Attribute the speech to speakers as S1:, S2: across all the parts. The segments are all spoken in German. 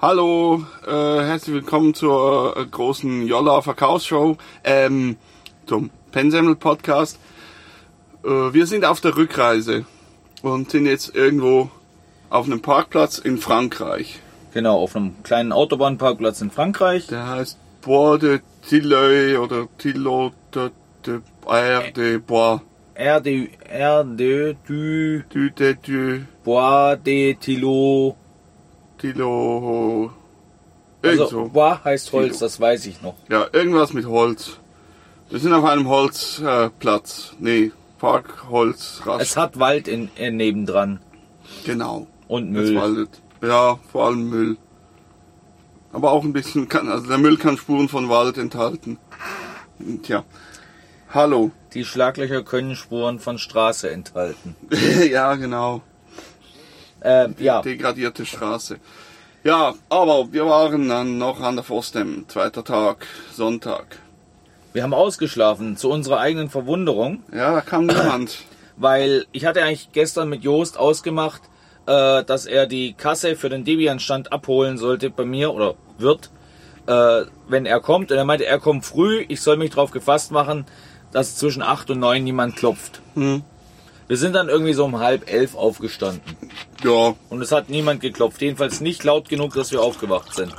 S1: Hallo, herzlich willkommen zur großen Jolla-Verkaufsshow, zum Pensemmel-Podcast. Wir sind auf der Rückreise und sind jetzt irgendwo auf einem Parkplatz in Frankreich.
S2: Genau, auf einem kleinen Autobahnparkplatz in Frankreich.
S1: Der heißt Bois de Tilleuil oder Tillot de Bois.
S2: Du Bois de Tillot.
S1: Tilo.
S2: Also Bois heißt Holz, das weiß ich noch.
S1: Ja, irgendwas mit Holz. Wir sind auf einem Holzplatz. Parkholz.
S2: Es hat Wald nebendran.
S1: Genau.
S2: Und Müll.
S1: Es waldet. Ja, vor allem Müll. Aber auch ein bisschen, der Müll kann Spuren von Wald enthalten. Tja. Hallo.
S2: Die Schlaglöcher können Spuren von Straße enthalten.
S1: Ja, genau.
S2: Ja.
S1: Degradierte Straße. Ja, aber wir waren dann noch an der Vostem, zweiter Tag, Sonntag.
S2: Wir haben ausgeschlafen, zu unserer eigenen Verwunderung.
S1: Ja, da kam niemand.
S2: Weil ich hatte eigentlich gestern mit Joost ausgemacht, dass er die Kasse für den Debian-Stand abholen sollte bei mir, oder wird, wenn er kommt. Und er meinte, er kommt früh, ich soll mich darauf gefasst machen, dass zwischen 8 und 9 niemand klopft. Wir sind dann irgendwie so um 10:30 aufgestanden.
S1: Ja.
S2: Und es hat niemand geklopft. Jedenfalls nicht laut genug, dass wir aufgewacht sind.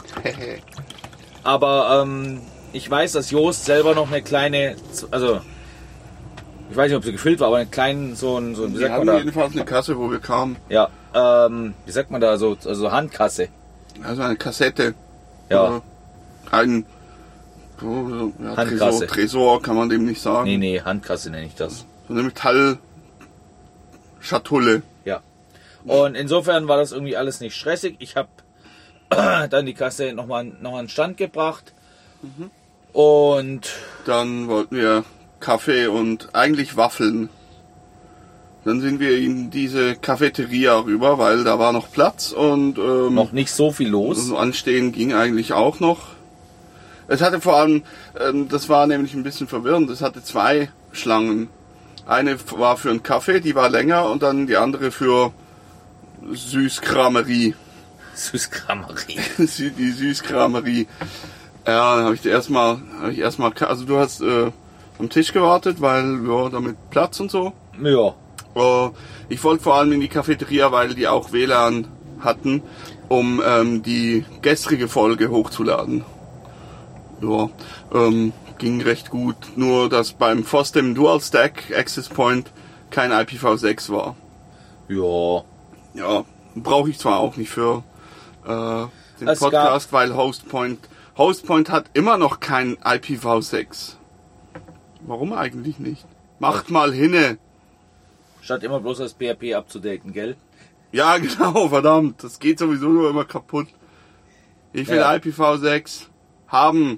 S2: Aber ich weiß, dass Joost selber noch eine kleine, also ich weiß nicht, ob sie gefüllt war, aber einen kleinen, so ein wie
S1: Wir
S2: sagt man
S1: hatten
S2: da?
S1: jedenfalls eine Kasse, wo wir kamen.
S2: Ja, wie sagt man da, also Handkasse.
S1: Also eine Kassette.
S2: Ja.
S1: Ein
S2: Handkasse.
S1: Tresor kann man dem nicht sagen.
S2: Nee, Handkasse nenne ich das.
S1: So eine Metallschatulle.
S2: Ja. Und insofern war das irgendwie alles nicht stressig. Ich habe dann die Kasse noch an den Stand gebracht. Und
S1: Dann wollten wir Kaffee und eigentlich Waffeln. Dann sind wir in diese Cafeteria rüber, weil da war noch Platz und
S2: noch nicht so viel los.
S1: Anstehen ging eigentlich auch noch. Es hatte vor allem, das war nämlich ein bisschen verwirrend, es hatte zwei Schlangen. Eine war für einen Kaffee, die war länger, und dann die andere für Süßkramerie.
S2: Süßkramerie.
S1: Die Süßkramerie. Ja, dann habe ich erstmal, also du hast am Tisch gewartet, weil ja, damit Platz und so.
S2: Ja.
S1: Ich wollte vor allem in die Cafeteria, weil die auch WLAN hatten, um die gestrige Folge hochzuladen. Ja, ging recht gut. Nur, dass beim Vostem Dual Stack Access Point kein IPv6 war.
S2: Ja.
S1: Ja, brauche ich zwar auch nicht für den Podcast, weil Hostpoint hat immer noch kein IPv6. Warum eigentlich nicht? Macht mal hinne.
S2: Statt immer bloß das PHP abzudaten, gell?
S1: Ja, genau, verdammt. Das geht sowieso nur immer kaputt. Ich will IPv6 haben.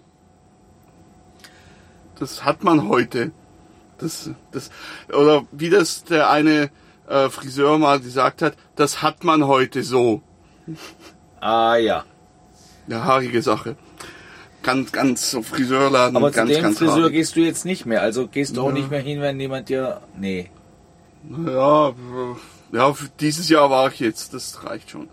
S1: Das hat man heute. Oder wie das der eine Friseur mal gesagt hat, das hat man heute so.
S2: Ah ja.
S1: Eine haarige Sache. Ganz so Friseurladen.
S2: Aber
S1: ganz,
S2: zu dem
S1: ganz
S2: Friseur
S1: haarig.
S2: gehst du jetzt nicht mehr. Also gehst du auch nicht mehr hin, wenn jemand dir... Nee.
S1: Ja, für dieses Jahr war ich jetzt. Das reicht schon.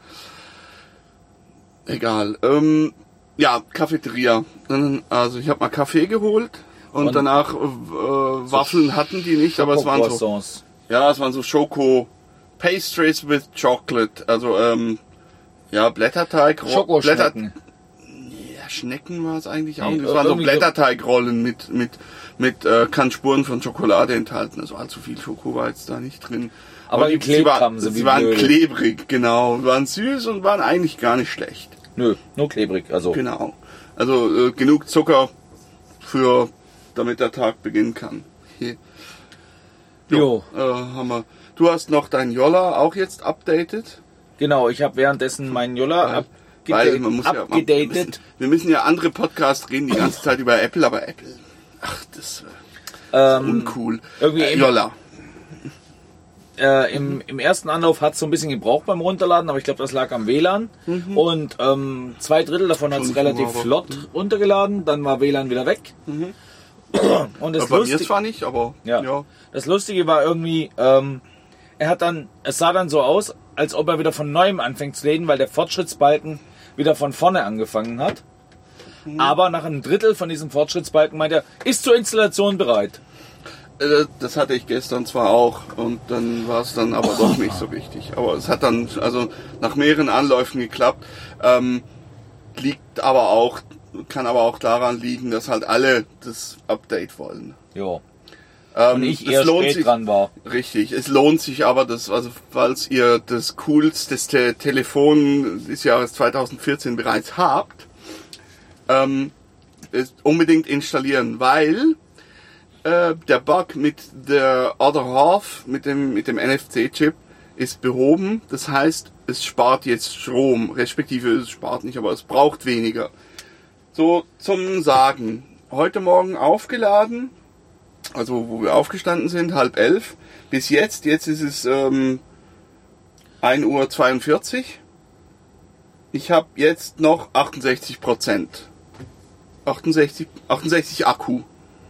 S1: Egal. Ja, Cafeteria. Also ich habe mal Kaffee geholt und danach Waffeln hatten die nicht, aber es waren so... Ja, es waren so Schoko Pastries with Chocolate. Also Blätterteig.
S2: Schokoschnecken.
S1: Ja, Schnecken war es eigentlich auch.
S2: Nee,
S1: Es waren so
S2: irgendwie
S1: Blätterteigrollen mit kann Spuren von Schokolade enthalten. Also allzu viel Schoko war jetzt da nicht drin.
S2: Aber geklebt haben sie wie
S1: Sie waren
S2: blöde.
S1: klebrig, genau. Waren süß und waren eigentlich gar nicht schlecht.
S2: Nö, nur klebrig. Also
S1: Genau. Also genug Zucker damit der Tag beginnen kann. Hier.
S2: Jo.
S1: Haben wir. Du hast noch dein Jolla auch jetzt updated?
S2: Genau, ich habe währenddessen meinen Jolla
S1: Weil man muss
S2: abgedatet.
S1: wir müssen ja andere Podcasts reden die ganze Zeit über Apple, aber Apple, das ist uncool.
S2: Irgendwie
S1: Jolla.
S2: Im ersten Anlauf hat es so ein bisschen gebraucht beim Runterladen, aber ich glaube, das lag am WLAN. Und 2/3 davon hat es relativ flott runtergeladen, dann war WLAN wieder weg. Und das
S1: Bei mir zwar nicht, aber
S2: ja. Das Lustige war irgendwie, es sah dann so aus, als ob er wieder von neuem anfängt zu laden, weil der Fortschrittsbalken wieder von vorne angefangen hat. Aber nach einem Drittel von diesem Fortschrittsbalken meint er, ist zur Installation bereit.
S1: Das hatte ich gestern zwar auch und dann war es dann aber doch nicht so richtig. Aber es hat dann also nach mehreren Anläufen geklappt. Kann aber auch daran liegen, dass halt alle das Update wollen.
S2: Ja. Und ich eher spät dran war.
S1: Richtig, es lohnt sich aber, falls ihr das coolste Telefon des Jahres 2014 bereits habt, es unbedingt installieren, weil der Bug mit der Other Half, mit dem NFC-Chip, ist behoben. Das heißt, es spart jetzt Strom, respektive es spart nicht, aber es braucht weniger. So zum Sagen, heute Morgen aufgeladen, also wo wir aufgestanden sind, 10:30, bis jetzt ist es 1:42 Uhr. Ich habe jetzt noch 68%. 68 Akku.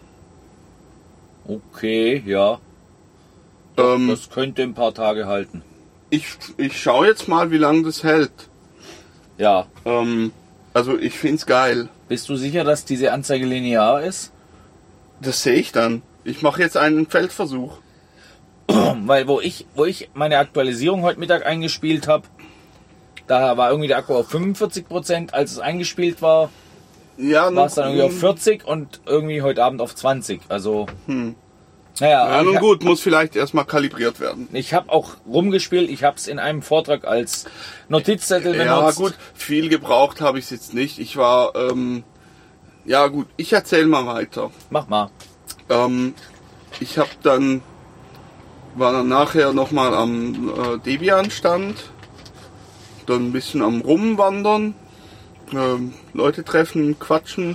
S2: Okay, ja. Das könnte ein paar Tage halten.
S1: Ich schaue jetzt mal, wie lange das hält.
S2: Ja.
S1: Also ich find's geil.
S2: Bist du sicher, dass diese Anzeige linear ist?
S1: Das sehe ich dann. Ich mache jetzt einen Feldversuch.
S2: Weil wo ich meine Aktualisierung heute Mittag eingespielt habe, da war irgendwie der Akku auf 45%, als es eingespielt war. Ja, war es dann irgendwie auf 40 und irgendwie heute Abend auf 20. Also, naja.
S1: Ja, nun gut, muss vielleicht erstmal kalibriert werden.
S2: Ich habe auch rumgespielt, ich habe es in einem Vortrag als Notizzettel benutzt.
S1: Ja gut, viel gebraucht habe ich es jetzt nicht. Ich war, ja gut, ich erzähle mal weiter.
S2: Mach mal.
S1: Ich war dann nachher nochmal am Debian-Stand, dann ein bisschen am Rumwandern. Leute treffen, quatschen.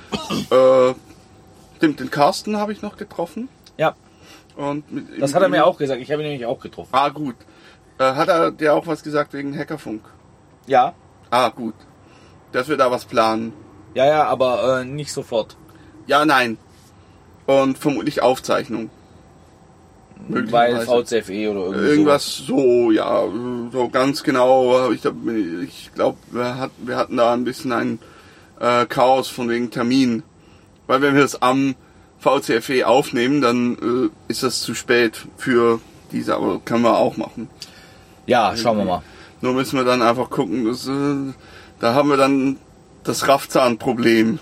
S1: Den Carsten habe ich noch getroffen.
S2: Ja.
S1: Und
S2: das hat er mir auch gesagt. Ich habe ihn nämlich auch getroffen.
S1: Ah, gut. Hat er dir auch was gesagt wegen Hackerfunk?
S2: Ja.
S1: Ah, gut. Dass wir da was planen.
S2: Ja, aber nicht sofort.
S1: Ja, nein. Und vermutlich Aufzeichnung.
S2: Weil VCFE oder
S1: irgendwas so, ja, so ganz genau. Ich glaube, wir hatten da ein bisschen ein Chaos von wegen Termin. Weil wenn wir es am VCFE aufnehmen, dann ist das zu spät für diese, aber können wir auch machen.
S2: Ja, schauen wir mal.
S1: Nur müssen wir dann einfach gucken, da haben wir dann das Raffzahn-Problem.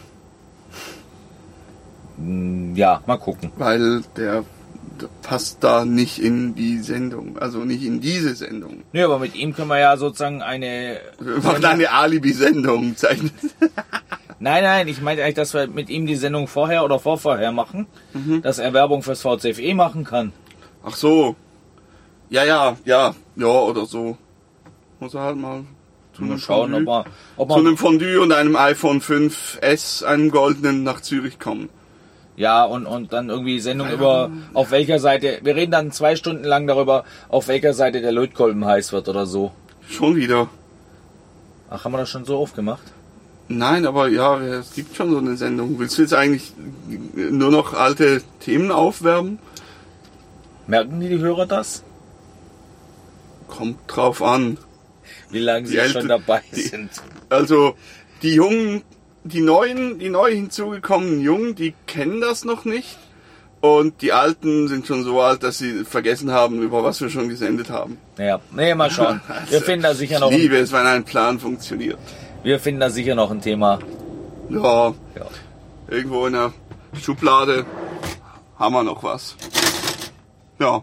S2: Ja, mal gucken.
S1: Weil der passt da nicht in die Sendung, also nicht in diese Sendung.
S2: Nö, aber mit ihm können wir ja sozusagen eine
S1: Alibi-Sendung zeichnen.
S2: Nein, ich meinte eigentlich, dass wir mit ihm die Sendung vorher oder vorher machen, dass er Werbung fürs VCFE machen kann.
S1: Ach so. Ja, oder so. Muss er halt mal zu einem
S2: schauen, ob
S1: zu einem Fondue und einem iPhone 5S, einem goldenen, nach Zürich kommen.
S2: Ja, und dann irgendwie Sendung über, auf welcher Seite, wir reden dann 2 Stunden lang darüber, auf welcher Seite der Lötkolben heiß wird oder so.
S1: Schon wieder.
S2: Ach, haben wir das schon so aufgemacht?
S1: Nein, aber ja, es gibt schon so eine Sendung. Willst du jetzt eigentlich nur noch alte Themen aufwärmen?
S2: Merken die Hörer das?
S1: Kommt drauf an.
S2: Wie lange sie schon dabei sind.
S1: Also, die Jungen, die neu hinzugekommenen Jungen, die kennen das noch nicht. Und die Alten sind schon so alt, dass sie vergessen haben, über was wir schon gesendet haben.
S2: Ja, mal schauen. Wir finden da sicher noch.
S1: Ich liebe es, wenn ein Plan funktioniert.
S2: Wir finden da sicher noch ein Thema.
S1: Ja. Irgendwo in der Schublade haben wir noch was. Ja.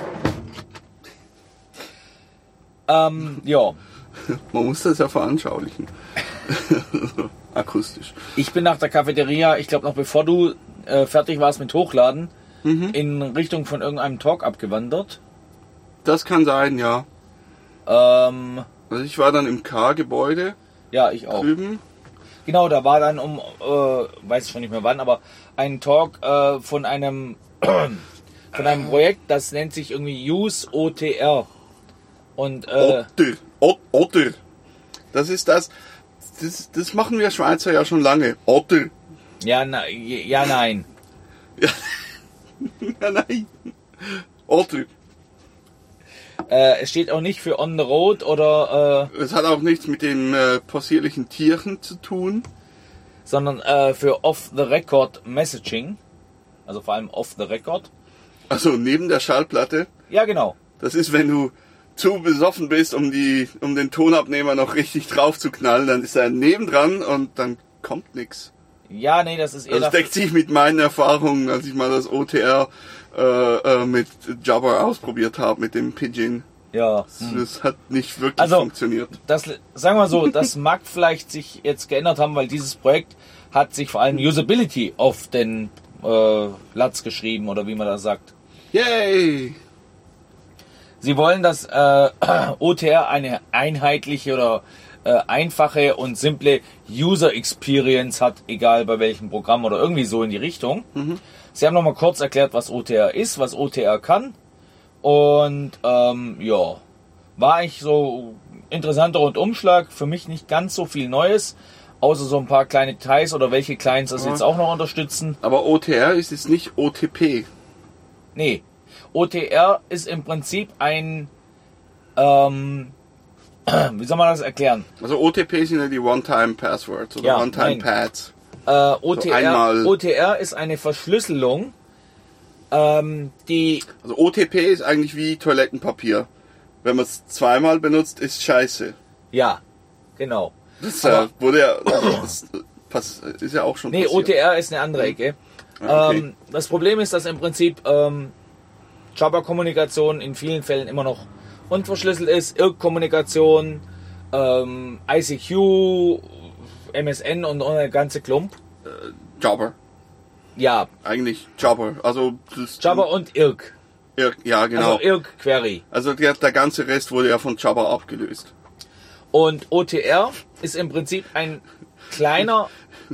S2: Ja.
S1: Man muss das ja veranschaulichen. Akustisch.
S2: Ich bin nach der Cafeteria, ich glaube noch bevor du fertig warst mit Hochladen, in Richtung von irgendeinem Talk abgewandert.
S1: Das kann sein, ja. Also ich war dann im K-Gebäude.
S2: Ja, ich auch.
S1: Drüben.
S2: Genau, da war dann weiß schon nicht mehr wann, aber ein Talk von einem Projekt, das nennt sich irgendwie Use OTR. Und
S1: Otter. Das ist das machen wir Schweizer ja schon lange. Otter.
S2: Ja, nein.
S1: Ja, nein. Otter.
S2: Es steht auch nicht für on the road oder...
S1: Es hat auch nichts mit den possierlichen Tieren zu tun.
S2: sondern für off-the-record Messaging. Also vor allem off-the-record.
S1: Also neben der Schallplatte.
S2: Ja, genau.
S1: Das ist, wenn du zu besoffen bist, um den Tonabnehmer noch richtig drauf zu knallen, dann ist er nebendran und dann kommt nichts.
S2: Ja, nee, das ist eher...
S1: Das deckt sich mit meinen Erfahrungen, als ich mal das OTR mit Jabber ausprobiert habe, mit dem Pidgin.
S2: Ja.
S1: Das hat nicht wirklich funktioniert.
S2: Das, sagen wir so, das mag vielleicht sich jetzt geändert haben, weil dieses Projekt hat sich vor allem Usability auf den Latz geschrieben, oder wie man das sagt.
S1: Yay!
S2: Sie wollen, dass OTR eine einheitliche oder einfache und simple User Experience hat, egal bei welchem Programm oder irgendwie so in die Richtung. Mhm. Sie haben nochmal kurz erklärt, was OTR ist, was OTR kann. Und ja, war eigentlich so interessanter Rundumschlag. Für mich nicht ganz so viel Neues, außer so ein paar kleine Details oder welche Clients das jetzt auch noch unterstützen.
S1: Aber OTR ist jetzt nicht OTP.
S2: Nee, OTR ist im Prinzip ein, wie soll man das erklären?
S1: Also OTP sind ja die One-Time-Passwords oder One-Time-Pads.
S2: OTR ist eine Verschlüsselung, die...
S1: Also OTP ist eigentlich wie Toilettenpapier. Wenn man es zweimal benutzt, ist scheiße.
S2: Ja, genau.
S1: Das wurde ja... Das ist ja auch schon passiert.
S2: OTR ist eine andere Ecke. Okay. Das Problem ist, dass im Prinzip Jabber-Kommunikation in vielen Fällen immer noch unverschlüsselt ist. IRC-Kommunikation, ICQ, MSN und der ganze Klump.
S1: Jabber.
S2: Ja.
S1: Eigentlich Jabber. Also
S2: Jabber und IRC.
S1: Ja, genau.
S2: Also IRC-Query.
S1: Also der ganze Rest wurde ja von Jabber abgelöst.
S2: Und OTR ist im Prinzip ein kleiner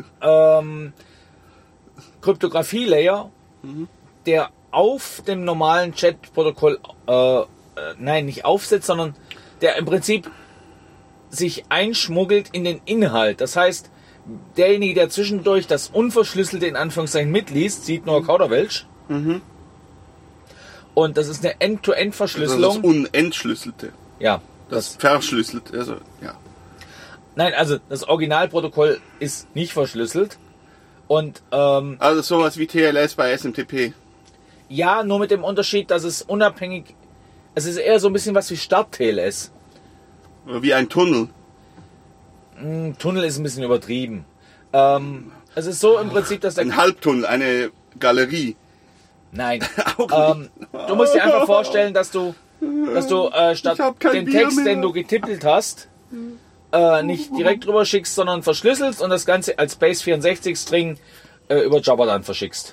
S2: Kryptographie-Layer, der auf dem normalen Chat-Protokoll, nicht aufsetzt, sondern der im Prinzip sich einschmuggelt in den Inhalt. Das heißt, derjenige, der zwischendurch das Unverschlüsselte in Anführungszeichen mitliest, sieht nur Kauderwelsch. Mhm. Und das ist eine End-to-End-Verschlüsselung.
S1: Also das Unentschlüsselte.
S2: Ja.
S1: Das verschlüsselt. Also, ja.
S2: Nein, also das Originalprotokoll ist nicht verschlüsselt. Und,
S1: also sowas wie TLS bei SMTP.
S2: Ja, nur mit dem Unterschied, dass es unabhängig... Es ist eher so ein bisschen was wie Start-TLS.
S1: Oder wie ein Tunnel.
S2: Tunnel ist ein bisschen übertrieben. Es ist so im Prinzip, dass...
S1: Ein Halbtunnel, eine Galerie.
S2: Nein. Du musst dir einfach vorstellen, dass du statt den Text, den du getippelt hast, nicht direkt rüber schickst, sondern verschlüsselst und das Ganze als Base64-String über Jabber dann verschickst.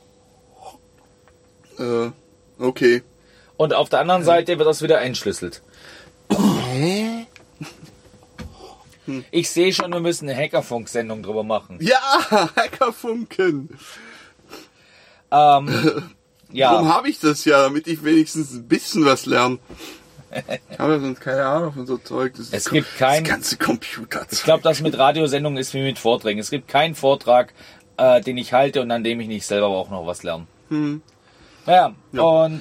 S1: Okay.
S2: Und auf der anderen Seite wird das wieder entschlüsselt. Ich sehe schon, wir müssen eine Hackerfunk-Sendung drüber machen.
S1: Ja, Hackerfunken.
S2: Ja.
S1: Warum habe ich das ja, damit ich wenigstens ein bisschen was lerne? Ich habe ja sonst keine Ahnung von so Zeug.
S2: Es gibt kein...
S1: Das ganze Computerzeug.
S2: Ich glaube, das mit Radiosendungen ist wie mit Vorträgen. Es gibt keinen Vortrag, den ich halte und an dem ich nicht selber auch noch was lerne. Ja. Und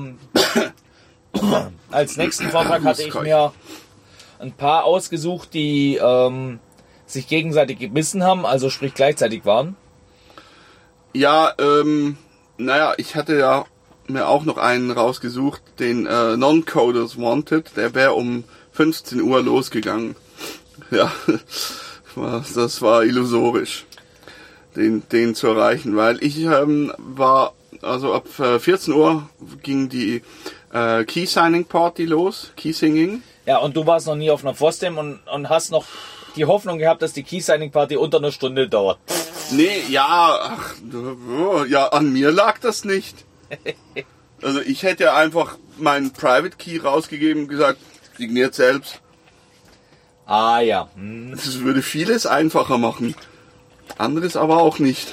S2: als nächsten Vortrag hatte ich mir ein paar ausgesucht, die sich gegenseitig gebissen haben, also sprich gleichzeitig waren.
S1: Ja, ich hatte ja mir auch noch einen rausgesucht, den Non-Coders Wanted, der wäre um 15 Uhr losgegangen. Ja, das war illusorisch, den zu erreichen, weil ich war, also ab 14 Uhr ging die Key-Signing-Party los, Key-Singing.
S2: Ja, und du warst noch nie auf einer FOSDEM und hast noch die Hoffnung gehabt, dass die Key-Signing-Party unter einer Stunde dauert.
S1: Nee, ja, an mir lag das nicht. Also ich hätte einfach meinen Private Key rausgegeben und gesagt, signiert selbst.
S2: Ah ja.
S1: Das würde vieles einfacher machen. Anderes aber auch nicht.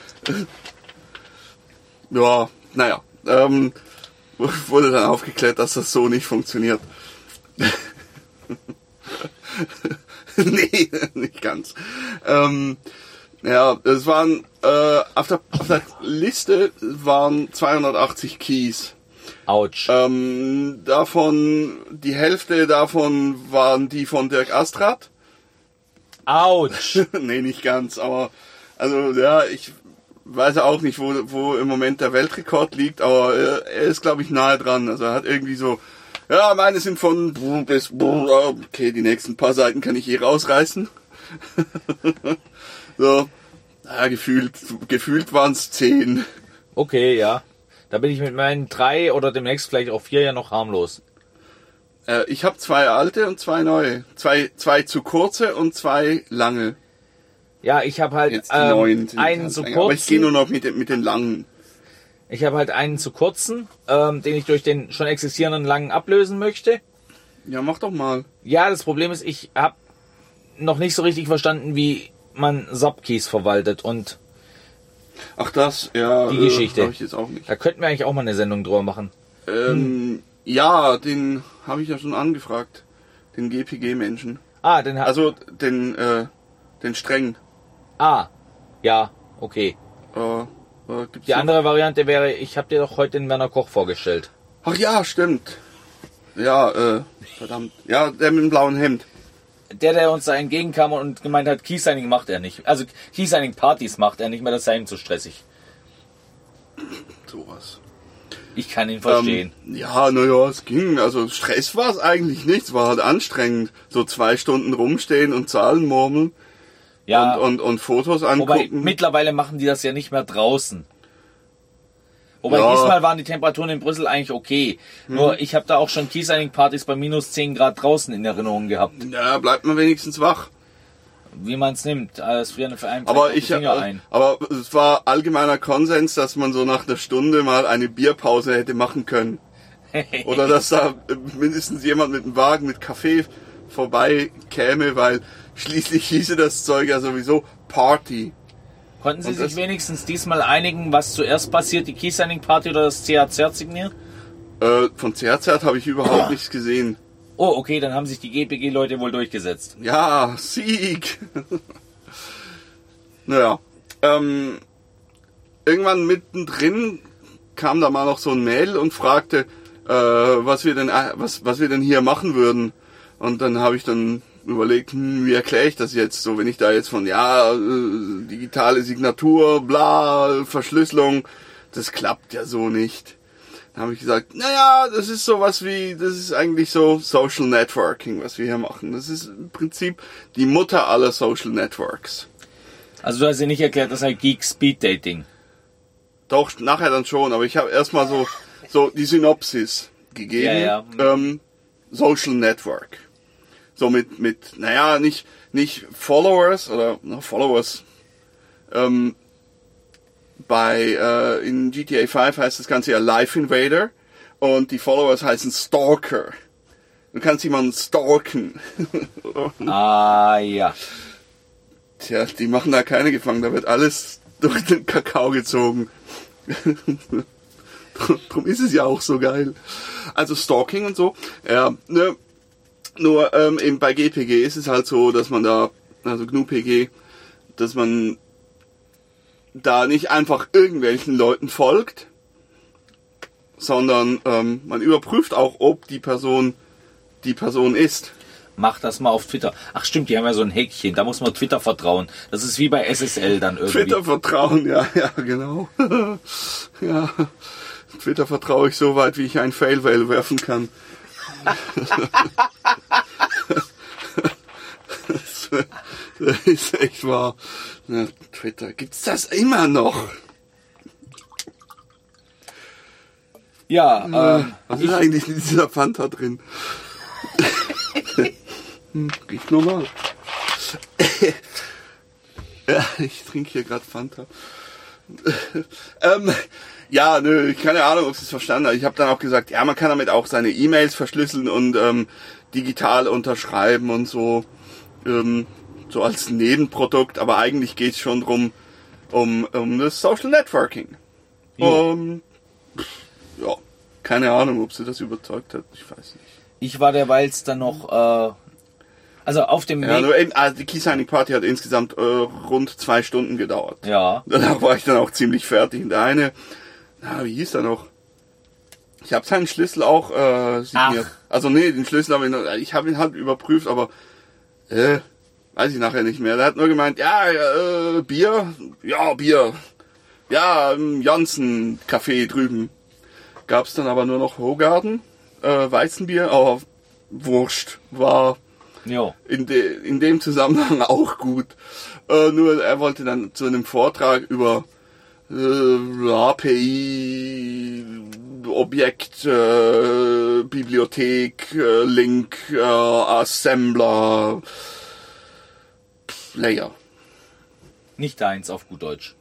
S1: Ja, naja. Wurde dann aufgeklärt, dass das so nicht funktioniert. Nee, nicht ganz. Ja, es waren auf der Liste waren 280 Keys.
S2: Autsch.
S1: Die Hälfte davon waren die von Dirk Astrath.
S2: Autsch.
S1: Nee, nicht ganz, aber also ja, ich weiß auch nicht, wo im Moment der Weltrekord liegt, aber er ist, glaube ich, nahe dran. Also er hat irgendwie so, ja, meine sind von bis, okay, die nächsten paar Seiten kann ich rausreißen. So, ja, gefühlt waren es 10.
S2: Okay, ja. Da bin ich mit meinen 3 oder demnächst vielleicht auch 4 ja noch harmlos.
S1: Ich habe 2 alte und 2 neue. 2 zu kurze und 2 lange.
S2: Ja, ich habe halt
S1: Jetzt die neuen sind
S2: einen
S1: halt
S2: zu
S1: länger. Aber ich gehe
S2: kurzen.
S1: nur noch mit den langen.
S2: Ich habe halt einen zu kurzen, den ich durch den schon existierenden langen ablösen möchte.
S1: Ja, mach doch mal.
S2: Ja, das Problem ist, ich habe noch nicht so richtig verstanden, wie man Subkeys verwaltet und
S1: Ach das, ja.
S2: die Geschichte.
S1: Hab ich jetzt auch nicht.
S2: Da könnten wir eigentlich auch mal eine Sendung drüber machen.
S1: Ja, den habe ich ja schon angefragt. Den GPG-Menschen.
S2: Ah, den hat.
S1: Also den strengen.
S2: Ah, ja, okay.
S1: Gibt's
S2: Die
S1: noch?
S2: andere Variante wäre, ich habe dir doch heute den Werner Koch vorgestellt.
S1: Ach ja, stimmt. Ja, verdammt. Ja, der mit dem blauen Hemd.
S2: Der uns da entgegenkam und gemeint hat, Keysigning macht er nicht. Also Keysigning-Partys macht er nicht mehr, das sei ihm zu stressig.
S1: Sowas.
S2: Ich kann ihn verstehen.
S1: Ja, naja, es ging. Also Stress war es eigentlich nicht. Es war halt anstrengend. So 2 Stunden rumstehen und Zahlen murmeln
S2: Ja,
S1: und Fotos
S2: wobei
S1: angucken.
S2: mittlerweile machen die das ja nicht mehr draußen. Wobei
S1: Ja.
S2: diesmal waren die Temperaturen in Brüssel eigentlich okay. Nur ich habe da auch schon Keysigning-Partys bei minus 10 Grad draußen in Erinnerung gehabt.
S1: Ja, bleibt man wenigstens wach.
S2: Wie man es nimmt. Es frieren für einen
S1: Aber
S2: vielleicht auch die Finger ein.
S1: aber es war allgemeiner Konsens, dass man so nach einer Stunde mal eine Bierpause hätte machen können. Oder dass da mindestens jemand mit einem Wagen mit Kaffee vorbei käme, weil schließlich hieße das Zeug ja sowieso Party.
S2: Konnten Sie
S1: Und
S2: sich
S1: das-
S2: wenigstens diesmal einigen, was zuerst passiert, die Keysigning-Party oder das CH-Signieren?
S1: Von Zerzert habe ich überhaupt nichts gesehen.
S2: Oh, okay, dann haben sich die GPG-Leute wohl durchgesetzt.
S1: Ja, Sieg! Naja, irgendwann mittendrin kam da mal noch so ein Mail und fragte, was wir denn hier machen würden. Und dann habe ich dann überlegt, wie erkläre ich das jetzt? So, wenn ich da jetzt von, digitale Signatur, bla, Verschlüsselung, das klappt ja so nicht. Dann habe ich gesagt, naja, das ist eigentlich so Social Networking, was wir hier machen. Das ist im Prinzip die Mutter aller Social Networks.
S2: Also du hast dir nicht erklärt, das sei Geek Speed Dating.
S1: Doch, nachher dann schon, aber ich habe erstmal so die Synopsis gegeben.
S2: Ja.
S1: Social Network. So mit nicht Followers oder Followers. In GTA 5 heißt das Ganze ja Life Invader und die Followers heißen Stalker. Du kannst jemanden stalken.
S2: Ah, ja.
S1: Tja, die machen da keine gefangen, da wird alles durch den Kakao gezogen. Drum ist es ja auch so geil. Also Stalking und so. Ja, ne? Nur eben bei GPG ist es halt so, dass man da, also GNU-PG, dass man da nicht einfach irgendwelchen Leuten folgt, sondern man überprüft auch, ob die Person ist.
S2: Mach das mal auf Twitter. Ach stimmt, die haben ja so ein Häkchen, da muss man Twitter vertrauen. Das ist wie bei SSL dann irgendwie.
S1: Twitter vertrauen, ja, genau. Ja, Twitter vertraue ich so weit, wie ich ein Fail-Whale werfen kann. Das ist echt wahr. Na, Twitter, gibt's das immer noch?
S2: Ja,
S1: Was ist eigentlich in dieser Fanta drin? Riecht normal. Ja, ich trinke hier gerade Fanta. Ja, nö, keine Ahnung, ob Sie es verstanden haben. Ich habe dann auch gesagt, ja, man kann damit auch seine E-Mails verschlüsseln und digital unterschreiben und so. So als Nebenprodukt, aber eigentlich geht es schon drum um das Social Networking. Ja, keine Ahnung, ob sie das überzeugt hat, ich weiß nicht.
S2: ich war derweils dann noch, also auf dem
S1: Ja,
S2: Weg.
S1: nur eben, also die Key-Signing Party hat insgesamt rund 2 Stunden gedauert.
S2: Ja,
S1: Danach war ich dann auch ziemlich fertig. Und der eine, wie hieß er noch? Ich habe seinen Schlüssel auch signiert. Also nee, den Schlüssel ich habe ihn halt überprüft, aber weiß ich nachher nicht mehr. Der hat nur gemeint, Bier, ja, Bier. Ja, im Janssen Café drüben. Gab's dann aber nur noch Hogarden, Weizenbier, aber Wurscht, war in dem Zusammenhang auch gut. Nur er wollte dann zu einem Vortrag über API, Objekt, Bibliothek, Link, Assembler, Layer.
S2: Nicht deins auf gut Deutsch.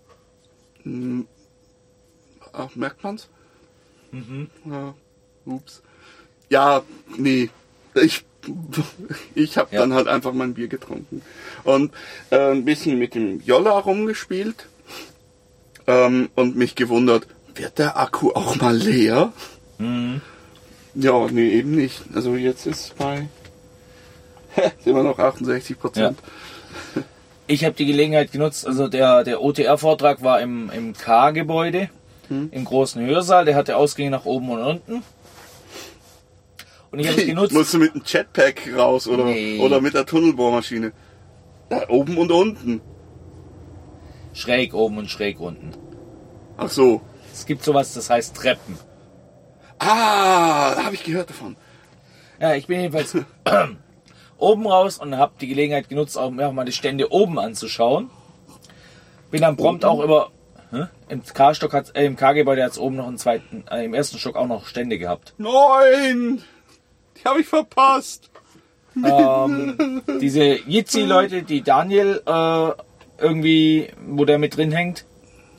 S1: Ach, merkt man's? Ja, ups. Ja, nee. Ich habe dann halt einfach mein Bier getrunken. Und ein bisschen mit dem Jolla rumgespielt. Und mich gewundert, wird der Akku auch mal leer?
S2: Mhm.
S1: Ja, nee, eben nicht. Also jetzt ist bei sind wir noch 68%. Ja.
S2: Ich habe die Gelegenheit genutzt, also der OTR-Vortrag war im K-Gebäude, im großen Hörsaal, der hatte Ausgänge nach oben und unten. Und ich habe es genutzt.
S1: Musst du mit dem Jetpack raus oder mit der Tunnelbohrmaschine? Ja, oben und unten.
S2: Schräg oben und schräg unten.
S1: Ach so.
S2: Es gibt sowas, das heißt Treppen.
S1: Ah, da habe ich gehört davon.
S2: Ja, ich bin jedenfalls oben raus und habe die Gelegenheit genutzt, auch mir mal die Stände oben anzuschauen. Bin dann prompt auch über im K-Gebäude hat es oben noch im ersten Stock auch noch Stände gehabt.
S1: Nein, die habe ich verpasst.
S2: Diese Jitsi-Leute, die Daniel irgendwie, wo der mit drin hängt.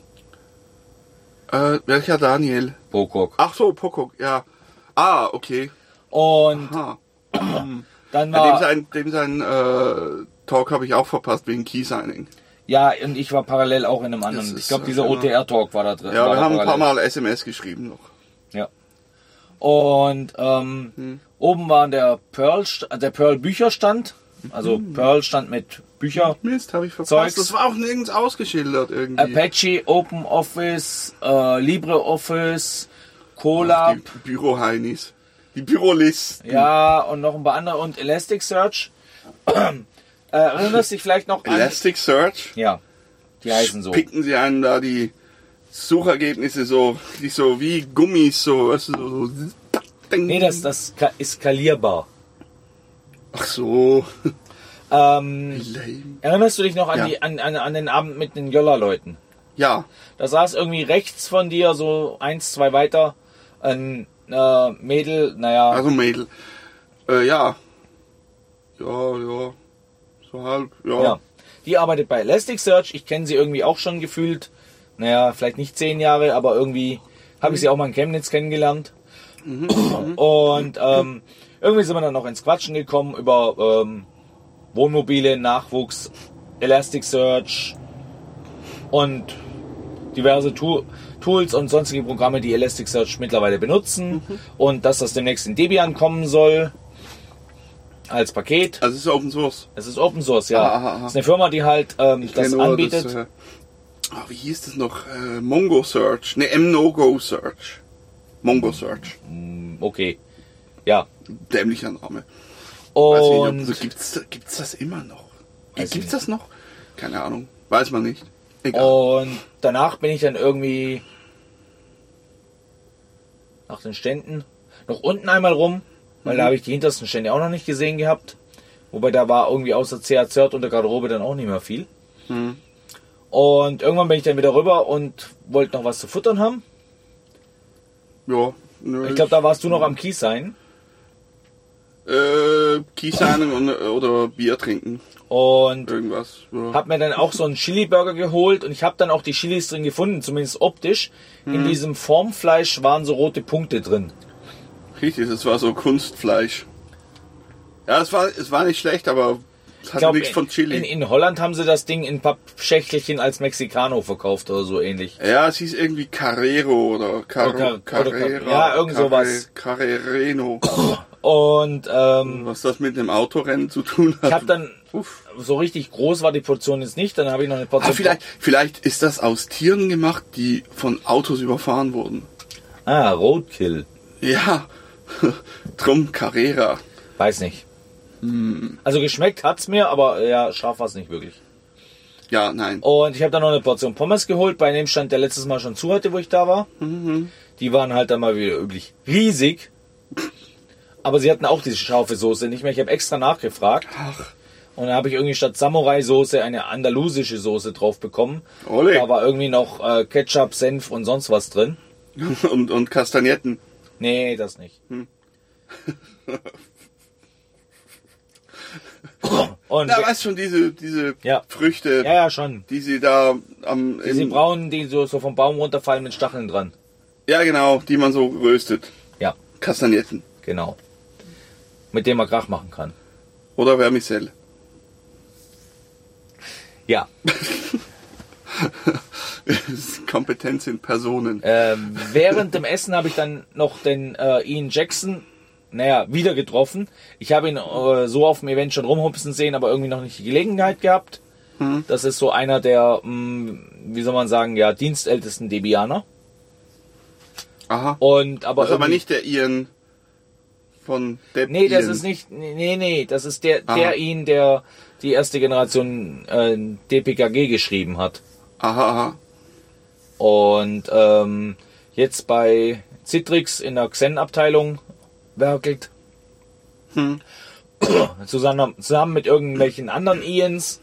S1: Welcher Daniel?
S2: Pokok.
S1: Ach so, Pokok, ja. Ah, okay.
S2: Und dann war...
S1: Dem sein Talk habe ich auch verpasst wegen Key-Signing.
S2: Ja, und ich war parallel auch in einem anderen. Ich glaube, dieser OTR-Talk war da drin.
S1: Ja, wir haben ein paar Mal SMS geschrieben noch.
S2: Ja. Und oben war der Pearl-Bücherstand. Also Pearl-Stand mit Bücher.
S1: Mist, habe ich verpasst.
S2: Zeugs.
S1: Das war auch nirgends ausgeschildert irgendwie.
S2: Apache, OpenOffice, LibreOffice, Colab.
S1: Die Büroheinis. Die Bürolisten.
S2: Ja, und noch ein paar andere. Und Elasticsearch. Erinnerst du dich vielleicht noch an...
S1: Elasticsearch?
S2: Ja, die heißen so.
S1: Picken sie einen da die Suchergebnisse so wie Gummis, so, weißt du, so.
S2: Nee, das ist skalierbar.
S1: Ach so.
S2: Erinnerst du dich noch an den Abend mit den Jolla-Leuten?
S1: Ja.
S2: Da saß irgendwie rechts von dir, so 1, 2 weiter, ein Mädel, naja.
S1: Also Mädel. Ja. Ja. So halb, ja.
S2: Die arbeitet bei Elasticsearch. Ich kenne sie irgendwie auch schon gefühlt, naja, vielleicht nicht 10 Jahre, aber irgendwie habe ich sie auch mal in Chemnitz kennengelernt. Und irgendwie sind wir dann noch ins Quatschen gekommen über Wohnmobile, Nachwuchs, Elasticsearch und diverse Tools und sonstige Programme, die Elasticsearch mittlerweile benutzen und dass das demnächst in Debian kommen soll als Paket.
S1: Also es ist Open Source.
S2: Es ist Open Source, ja. Es ist eine Firma, die halt das anbietet.
S1: Wie hieß das noch? Mongo Search. Ne, MNoGo Search. Mongo Search.
S2: Okay. Ja.
S1: Dämlicher Name.
S2: Und
S1: weiß nicht, gibt's das immer noch? Gibt's das noch? Keine Ahnung. Weiß man nicht. Egal.
S2: Und danach bin ich dann irgendwie nach den Ständen noch unten einmal rum, weil da habe ich die hintersten Stände auch noch nicht gesehen gehabt. Wobei da war irgendwie außer CA-Zert und der Garderobe dann auch nicht mehr viel. Und irgendwann bin ich dann wieder rüber und wollte noch was zu futtern haben.
S1: Ja.
S2: Ich glaube, da warst du noch am Kies sein.
S1: Keysigning oder Bier trinken.
S2: Und
S1: irgendwas. Ja.
S2: Hab mir dann auch so einen Chili-Burger geholt und ich habe dann auch die Chilis drin gefunden, zumindest optisch. In diesem Formfleisch waren so rote Punkte drin.
S1: Richtig, das war so Kunstfleisch. Ja, es war nicht schlecht, aber es hat nichts von Chili.
S2: In Holland haben sie das Ding in Pappschächtelchen als Mexicano verkauft oder so ähnlich.
S1: Ja, es hieß irgendwie Carrero oder Carrera.
S2: Ja, irgend sowas.
S1: Carrereno.
S2: Und
S1: was das mit dem Autorennen zu tun hat.
S2: Ich habe dann so richtig groß war die Portion jetzt nicht, dann habe ich noch eine Portion.
S1: Vielleicht ist das aus Tieren gemacht, die von Autos überfahren wurden.
S2: Ah, Roadkill.
S1: Ja, drum Carrera.
S2: Weiß nicht. Also geschmeckt hat's mir, aber ja, scharf war's nicht wirklich.
S1: Ja, nein.
S2: Und ich habe dann noch eine Portion Pommes geholt, bei dem Stand, der letztes Mal schon zu hatte, wo ich da war. Die waren halt dann mal wieder üblich riesig. Aber sie hatten auch diese scharfe Soße nicht mehr. Ich habe extra nachgefragt.
S1: Ach,
S2: Und dann habe ich irgendwie statt Samurai-Soße eine andalusische Soße drauf bekommen.
S1: ole.
S2: Da war irgendwie noch Ketchup, Senf und sonst was drin.
S1: Und Kastagnetten.
S2: Nee, das nicht. Und
S1: Ja, weißt schon, diese
S2: Ja.
S1: Früchte,
S2: ja, schon.
S1: die sie da am...
S2: Diese braunen, die so vom Baum runterfallen mit Stacheln dran.
S1: Ja, genau, die man so röstet.
S2: Ja,
S1: Kastagnetten.
S2: genau. Mit dem man Krach machen kann.
S1: Oder Vermicelle.
S2: Ja.
S1: Kompetenz in Personen.
S2: Während dem Essen habe ich dann noch den Ian Jackson, wieder getroffen. Ich habe ihn so auf dem Event schon rumhupsen sehen, aber irgendwie noch nicht die Gelegenheit gehabt. Das ist so einer der, wie soll man sagen, ja, dienstältesten Debianer.
S1: Aha.
S2: Und aber
S1: Das ist aber
S2: irgendwie-
S1: nicht der Ian von Depp
S2: Nee, das
S1: Ian.
S2: ist nicht. Nee, das ist der Ian, der die erste Generation DPKG geschrieben hat.
S1: Aha.
S2: Und jetzt bei Citrix in der Xen-Abteilung werkelt. Zusammen mit irgendwelchen anderen Ians.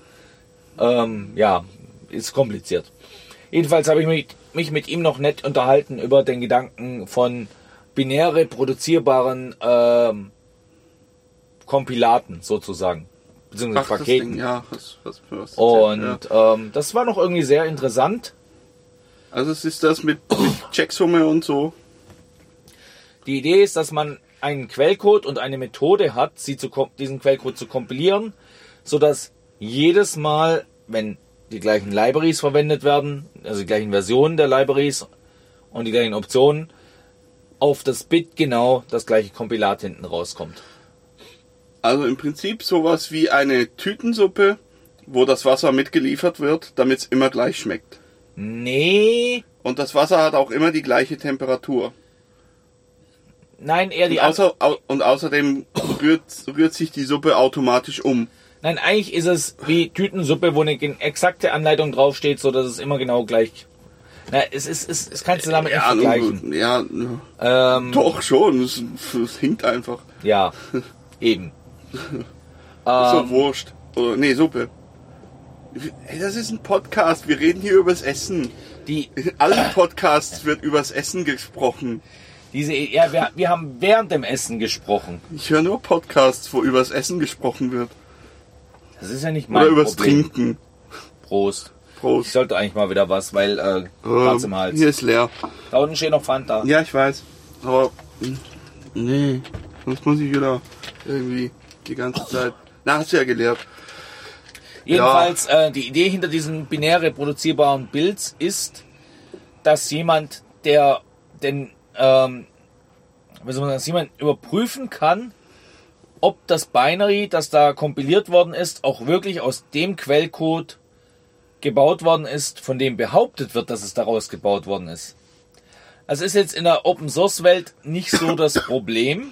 S2: Ist kompliziert. Jedenfalls habe ich mich mit ihm noch nett unterhalten über den Gedanken von binär reproduzierbaren Kompilaten sozusagen. Beziehungsweise
S1: Ach, das
S2: Paketen.
S1: Ding, ja. Was
S2: Und
S1: ja.
S2: das war noch irgendwie sehr interessant.
S1: Also es ist das mit Checksumme und so.
S2: Die Idee ist, dass man einen Quellcode und eine Methode hat, diesen Quellcode zu kompilieren, sodass jedes Mal, wenn die gleichen Libraries verwendet werden, also die gleichen Versionen der Libraries und die gleichen Optionen, auf das Bit genau das gleiche Kompilat hinten rauskommt.
S1: Also im Prinzip sowas wie eine Tütensuppe, wo das Wasser mitgeliefert wird, damit es immer gleich schmeckt.
S2: Nee,
S1: Und das Wasser hat auch immer die gleiche Temperatur.
S2: nein, eher die
S1: Und außerdem rührt sich die Suppe automatisch um.
S2: Nein, eigentlich ist es wie Tütensuppe, wo eine exakte Anleitung draufsteht, so dass es immer genau gleich. Es kannst du damit nicht vergleichen.
S1: Doch schon. Es hinkt einfach.
S2: Ja, eben.
S1: Ist so Wurst. Oder, nee, Suppe. Ey, das ist ein Podcast. Wir reden hier übers Essen. In allen Podcasts wird übers Essen gesprochen.
S2: Wir haben während dem Essen gesprochen.
S1: Ich höre nur Podcasts, wo übers Essen gesprochen wird.
S2: Das ist ja nicht mein
S1: Oder übers
S2: Problem.
S1: Trinken.
S2: Prost. Ich
S1: Prost.
S2: sollte eigentlich mal wieder was, weil Platz im Hals.
S1: Hier ist leer.
S2: Da unten steht noch Fanta.
S1: Ja, ich weiß. Aber nee, sonst muss ich wieder irgendwie die ganze Zeit... Na, hast du ja gelehrt.
S2: Jedenfalls, die Idee hinter diesen binär reproduzierbaren Builds ist, dass jemand, der jemand überprüfen kann, ob das Binary, das da kompiliert worden ist, auch wirklich aus dem Quellcode gebaut worden ist, von dem behauptet wird, dass es daraus gebaut worden ist. Das ist jetzt in der Open-Source-Welt nicht so das Problem.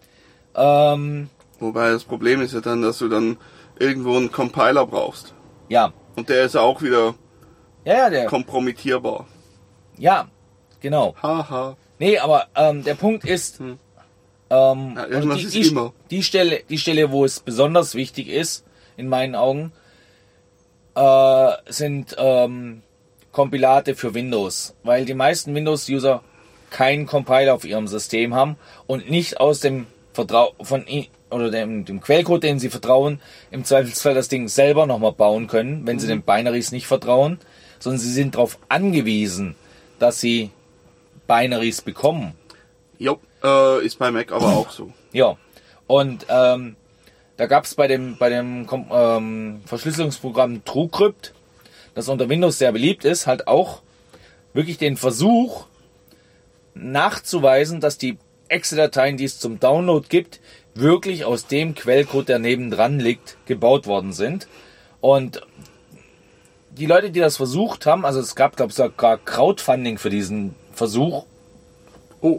S1: Wobei das Problem ist ja dann, dass du dann irgendwo einen Compiler brauchst.
S2: Ja.
S1: Und der ist auch wieder
S2: Der.
S1: kompromittierbar.
S2: Ja, genau.
S1: Haha.
S2: Nee, aber der Punkt ist,
S1: irgendwas ist immer.
S2: Die Stelle, wo es besonders wichtig ist, in meinen Augen, sind Kompilate für Windows, weil die meisten Windows-User keinen Compiler auf ihrem System haben und nicht aus dem dem Quellcode, dem sie vertrauen, im Zweifelsfall das Ding selber nochmal bauen können, wenn sie den Binaries nicht vertrauen, sondern sie sind darauf angewiesen, dass sie Binaries bekommen.
S1: Jo, ist bei Mac aber auch so.
S2: Ja, und da gab es bei dem Verschlüsselungsprogramm TrueCrypt, das unter Windows sehr beliebt ist, halt auch wirklich den Versuch nachzuweisen, dass die Exe-Dateien, die es zum Download gibt, wirklich aus dem Quellcode, der nebendran liegt, gebaut worden sind. Und die Leute, die das versucht haben, also es gab, glaube ich, sogar Crowdfunding für diesen Versuch,
S1: Oh.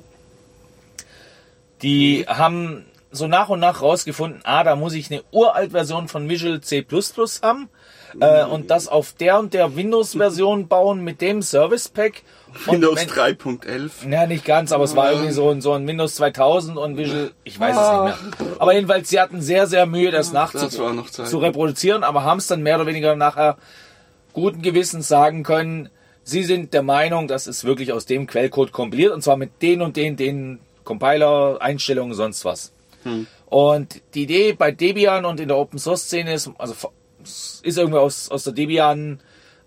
S2: Die haben so nach und nach rausgefunden, da muss ich eine Uralt-Version von Visual C++ haben und das auf der und der Windows-Version bauen mit dem Service-Pack.
S1: Windows 3.11.
S2: Ja, nicht ganz, aber es war irgendwie so ein Windows 2000 und Visual, ich weiß es nicht mehr. Aber jedenfalls, sie hatten sehr, sehr Mühe, das zu reproduzieren, aber haben es dann mehr oder weniger nachher guten Gewissens sagen können, sie sind der Meinung, das ist wirklich aus dem Quellcode kompiliert und zwar mit den und den Compiler, Einstellungen, sonst was. Und die Idee bei Debian und in der Open Source Szene ist irgendwie aus der Debian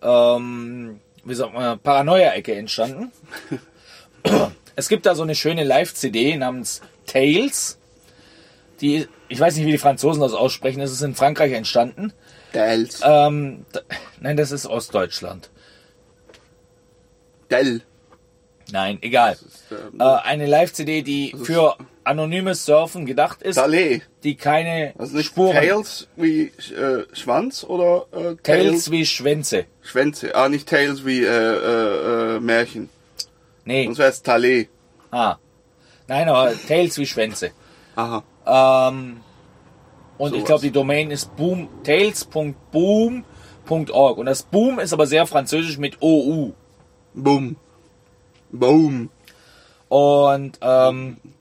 S2: Paranoia-Ecke entstanden. Es gibt da so eine schöne Live-CD namens Tales. Ich weiß nicht, wie die Franzosen das aussprechen, es ist in Frankreich entstanden.
S1: Tales.
S2: Nein, das ist Ostdeutschland.
S1: Dell.
S2: Nein, egal. Eine Live-CD, die für anonymes Surfen gedacht ist,
S1: Tale.
S2: die keine
S1: Also nicht
S2: Spuren...
S1: Tails wie Schwanz oder
S2: Tails wie Schwänze.
S1: Schwänze. Nicht Tails wie Märchen.
S2: Nee.
S1: Sonst wäre es Tale.
S2: Nein, aber Tails wie Schwänze.
S1: Aha.
S2: Und ich glaube, die Domain ist tails.boom.org. Und das Boom ist aber sehr französisch mit OU.
S1: Boom. Boom.
S2: Und ja.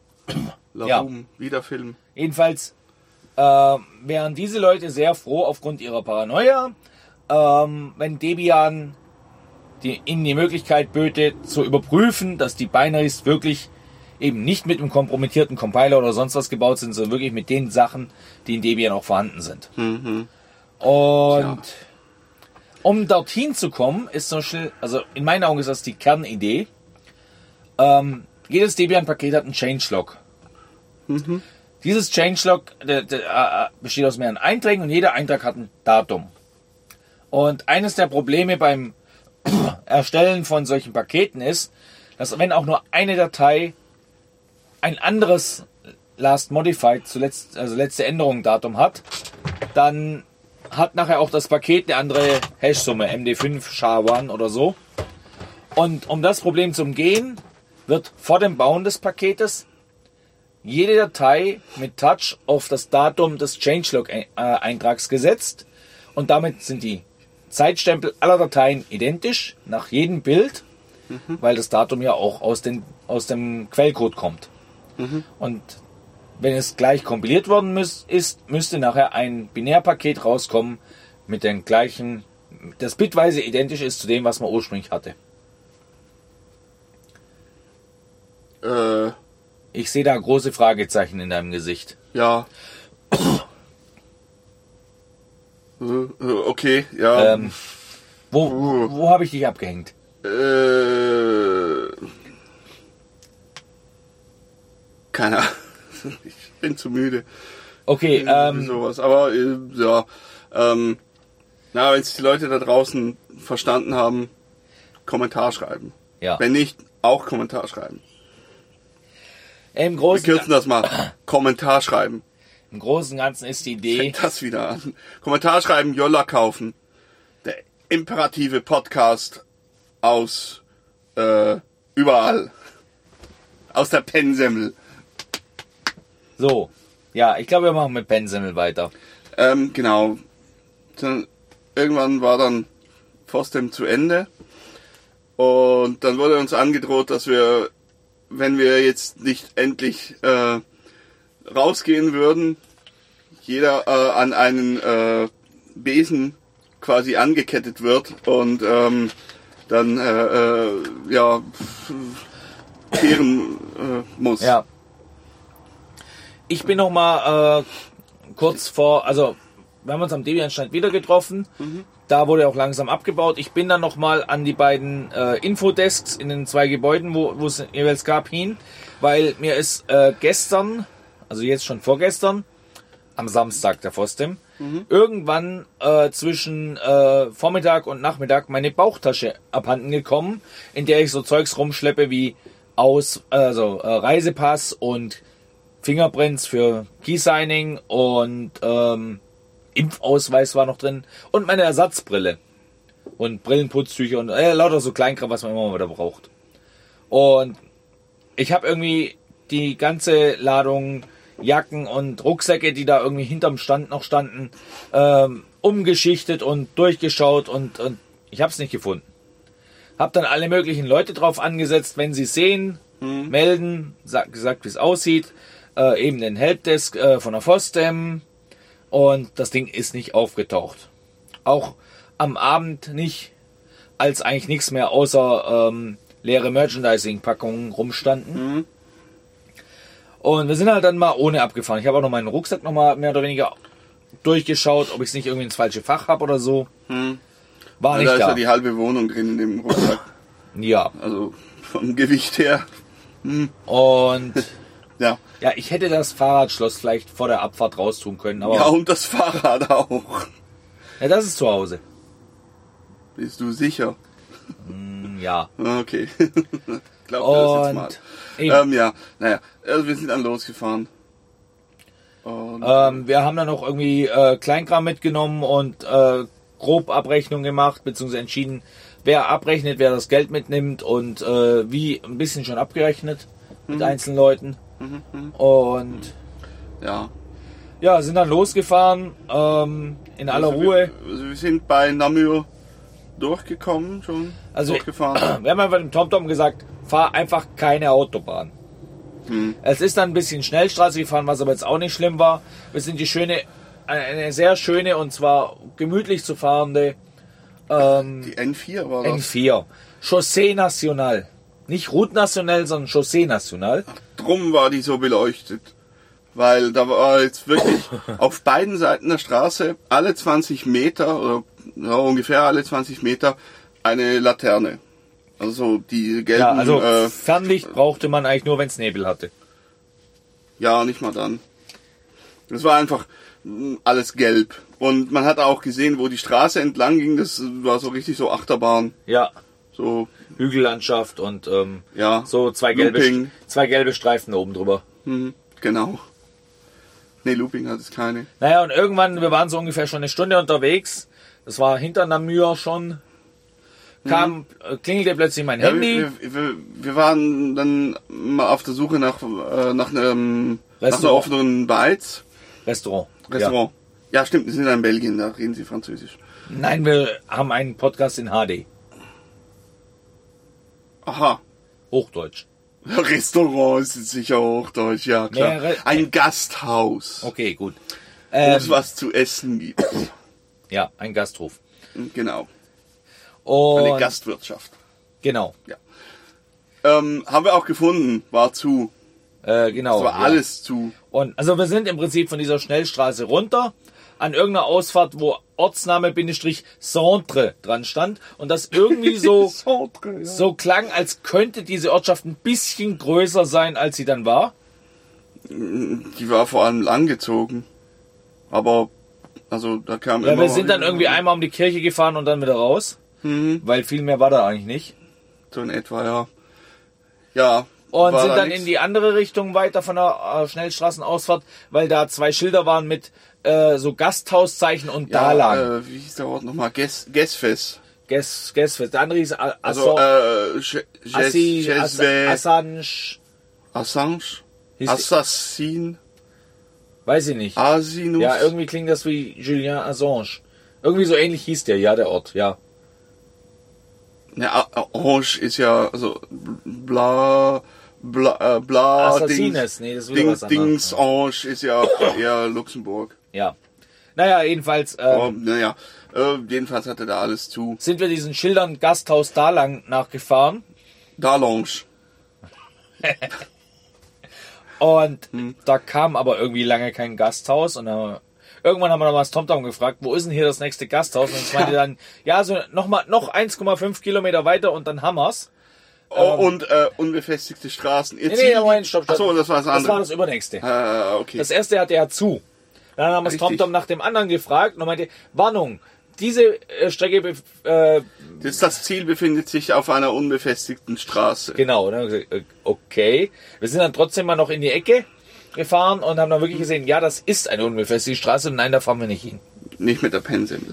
S1: Boom. Wieder Film.
S2: Jedenfalls wären diese Leute sehr froh aufgrund ihrer Paranoia, wenn Debian ihnen die Möglichkeit böte, zu überprüfen, dass die Binaries wirklich eben nicht mit einem kompromittierten Compiler oder sonst was gebaut sind, sondern wirklich mit den Sachen, die in Debian auch vorhanden sind. Und um dorthin zu kommen, ist so schnell, also in meinen Augen ist das die Kernidee. Jedes Debian-Paket hat einen Changelog. Dieses Changelog besteht aus mehreren Einträgen und jeder Eintrag hat ein Datum. Und eines der Probleme beim Erstellen von solchen Paketen ist, dass wenn auch nur eine Datei ein anderes Last Modified, also letzte Änderung Datum hat, dann hat nachher auch das Paket eine andere Hash-Summe, MD5 SHA-1 oder so. Und um das Problem zu umgehen, wird vor dem Bauen des Paketes jede Datei mit Touch auf das Datum des Changelog-Eintrags gesetzt und damit sind die Zeitstempel aller Dateien identisch nach jedem Bild, weil das Datum ja auch aus dem Quellcode kommt. Und wenn es gleich kompiliert worden müsste nachher ein Binärpaket rauskommen mit den gleichen, das bitweise identisch ist zu dem, was man ursprünglich hatte. Ich sehe da große Fragezeichen in deinem Gesicht.
S1: Ja. Okay, ja.
S2: Wo habe ich dich abgehängt?
S1: Keine Ahnung. Ich bin zu müde.
S2: Okay,
S1: sowas. Aber ja. Wenn es die Leute da draußen verstanden haben, Kommentar schreiben.
S2: Ja.
S1: Wenn nicht, auch Kommentar schreiben.
S2: Wir
S1: kürzen das mal. Kommentar schreiben.
S2: Im Großen und Ganzen ist die Idee...
S1: Fängt das wieder an. Kommentar schreiben, Jolla kaufen. Der imperative Podcast aus überall. Aus der Pennsemmel.
S2: So. Ja, ich glaube, wir machen mit Pennsemmel weiter.
S1: Genau. Irgendwann war dann FOSDEM zu Ende. Und dann wurde uns angedroht, dass wir, wenn wir jetzt nicht endlich rausgehen würden, jeder an einen Besen quasi angekettet wird und dann kehren muss.
S2: Ja. Ich bin noch mal kurz vor, also wir haben uns am Debian-Stand wieder getroffen. Da wurde auch langsam abgebaut. Ich bin dann noch mal an die beiden Infodesks in den 2 Gebäuden, wo es jeweils gab, hin, weil mir ist gestern, also jetzt schon vorgestern, am Samstag der FOSDEM, irgendwann zwischen Vormittag und Nachmittag meine Bauchtasche abhanden gekommen, in der ich so Zeugs rumschleppe wie Reisepass und Fingerprints für Keysigning und Impfausweis war noch drin und meine Ersatzbrille und Brillenputztücher und lauter so Kleinkram, was man immer wieder braucht. Und ich habe irgendwie die ganze Ladung Jacken und Rucksäcke, die da irgendwie hinterm Stand noch standen, umgeschichtet und durchgeschaut und ich habe es nicht gefunden. Hab dann alle möglichen Leute drauf angesetzt, wenn sie sehen, melden, gesagt, wie es aussieht, eben den Helpdesk von der FOSDEM und das Ding ist nicht aufgetaucht. Auch am Abend nicht, als eigentlich nichts mehr außer leere Merchandising-Packungen rumstanden. Und wir sind halt dann mal ohne abgefahren. Ich habe auch noch meinen Rucksack noch mal mehr oder weniger durchgeschaut, ob ich es nicht irgendwie ins falsche Fach habe oder so. War nicht
S1: da. Da ist
S2: da.
S1: ja die halbe Wohnung drin in dem Rucksack.
S2: Ja.
S1: Also vom Gewicht her.
S2: Und
S1: Ja.
S2: ja, ich hätte das Fahrradschloss vielleicht vor der Abfahrt raustun können, aber
S1: Ja, und das Fahrrad auch.
S2: ja, das ist zu Hause.
S1: Bist du sicher?
S2: Ja.
S1: Okay. Glaub mir das jetzt mal.
S2: eben,
S1: Ja, naja, also wir sind dann losgefahren. Und
S2: wir haben dann noch irgendwie Kleinkram mitgenommen und grob Abrechnung gemacht, beziehungsweise entschieden, wer abrechnet, wer das Geld mitnimmt und wie ein bisschen schon abgerechnet mit einzelnen Leuten. Und
S1: ja,
S2: sind dann losgefahren in aller Ruhe.
S1: Wir sind bei Namur durchgekommen schon.
S2: Also
S1: durchgefahren.
S2: wir haben einfach dem TomTom gesagt, fahr einfach keine Autobahn. Es ist dann ein bisschen Schnellstraße gefahren, was aber jetzt auch nicht schlimm war. Wir sind eine sehr schöne und zwar gemütlich zu fahrende
S1: Die N4 war das.
S2: N4. Chaussee National. Nicht Route National, sondern Chaussee National.
S1: Drum war die so beleuchtet. Weil da war jetzt wirklich auf beiden Seiten der Straße alle 20 Meter, oder ja, ungefähr alle 20 Meter, eine Laterne. Also die gelben...
S2: Ja, also Fernlicht brauchte man eigentlich nur, wenn es Nebel hatte.
S1: Ja, nicht mal dann. Das war einfach alles gelb. Und man hat auch gesehen, wo die Straße entlang ging, das war so richtig so Achterbahn.
S2: Ja,
S1: So,
S2: Hügellandschaft und
S1: ja.
S2: so zwei
S1: Looping.
S2: gelbe Streifen oben drüber.
S1: Genau. Nee, Looping hat es keine.
S2: Naja, und irgendwann, wir waren so ungefähr schon eine Stunde unterwegs. Das war hinter Namur schon. Klingelte plötzlich mein
S1: Ja,
S2: Handy.
S1: wir waren dann mal auf der Suche nach einem offenen Beiz.
S2: Restaurant.
S1: Restaurant. Ja, stimmt, wir sind in Belgien, da reden sie Französisch.
S2: Ja. Nein, wir haben einen Podcast in HD.
S1: Aha.
S2: Hochdeutsch.
S1: Restaurant ist sicher Hochdeutsch, ja klar. Ein Gasthaus,
S2: Okay, gut.
S1: wo es was zu essen gibt.
S2: Ja, ein Gasthof.
S1: Genau,
S2: Und
S1: eine Gastwirtschaft.
S2: genau.
S1: Ja. Haben wir auch gefunden, war zu.
S2: Genau.
S1: Es war
S2: ja.
S1: alles zu.
S2: Und also wir sind im Prinzip von dieser Schnellstraße runter an irgendeiner Ausfahrt, wo Ortsname Centre dran stand und das irgendwie so
S1: Centre, ja.
S2: so klang, als könnte diese Ortschaft ein bisschen größer sein, als sie dann war.
S1: Die war vor allem langgezogen. Aber, also da kam
S2: Ja,
S1: immer
S2: wir sind
S1: mal
S2: dann irgendwie einmal um die Kirche gefahren und dann wieder raus, weil viel mehr war da eigentlich nicht.
S1: so in etwa, ja. Ja.
S2: Und
S1: war
S2: sind
S1: da
S2: dann
S1: nix.
S2: in die andere Richtung weiter von der Schnellstraßenausfahrt, weil da zwei Schilder waren mit so Gasthauszeichen und da lang.
S1: Wie hieß der Ort nochmal? Gesfes.
S2: Gasfest. Der andere hieß
S1: Also,
S2: Assange.
S1: Assange?
S2: Hieß-
S1: Assassin?
S2: Weiß ich nicht.
S1: Asinus?
S2: Ja, irgendwie klingt das wie Julian Assange. Irgendwie so ähnlich hieß der, ja, der Ort, ja.
S1: Ja, Orange ist ja, also, bla,
S2: Assassines, nee, das ist wieder was anderes.
S1: Dings, Orange ist ja eher Luxemburg.
S2: Ja. Naja, jedenfalls
S1: Jedenfalls hatte da alles zu.
S2: sind wir diesen Schildern Gasthaus da lang nachgefahren.
S1: Dalange.
S2: Und da kam aber irgendwie lange kein Gasthaus. Und irgendwann haben wir noch mal das TomTom gefragt, wo ist denn hier das nächste Gasthaus? Und es meinte dann, ja, so noch 1,5 Kilometer weiter und dann haben wir's.
S1: Und unbefestigte Straßen.
S2: Nee, Moment, stopp.
S1: Achso, das war das
S2: Das
S1: andere.
S2: war das übernächste.
S1: Okay.
S2: Das erste hatte ja zu. Dann haben wir das
S1: Richtig.
S2: TomTom nach dem anderen gefragt und meinte, Warnung, diese Strecke,
S1: Das Ziel befindet sich auf einer unbefestigten Straße.
S2: genau. Und dann haben wir gesagt, okay. Wir sind dann trotzdem mal noch in die Ecke gefahren und haben dann wirklich gesehen, ja, das ist eine unbefestigte Straße und nein, da fahren wir nicht hin.
S1: Nicht mit der Pennsemmel.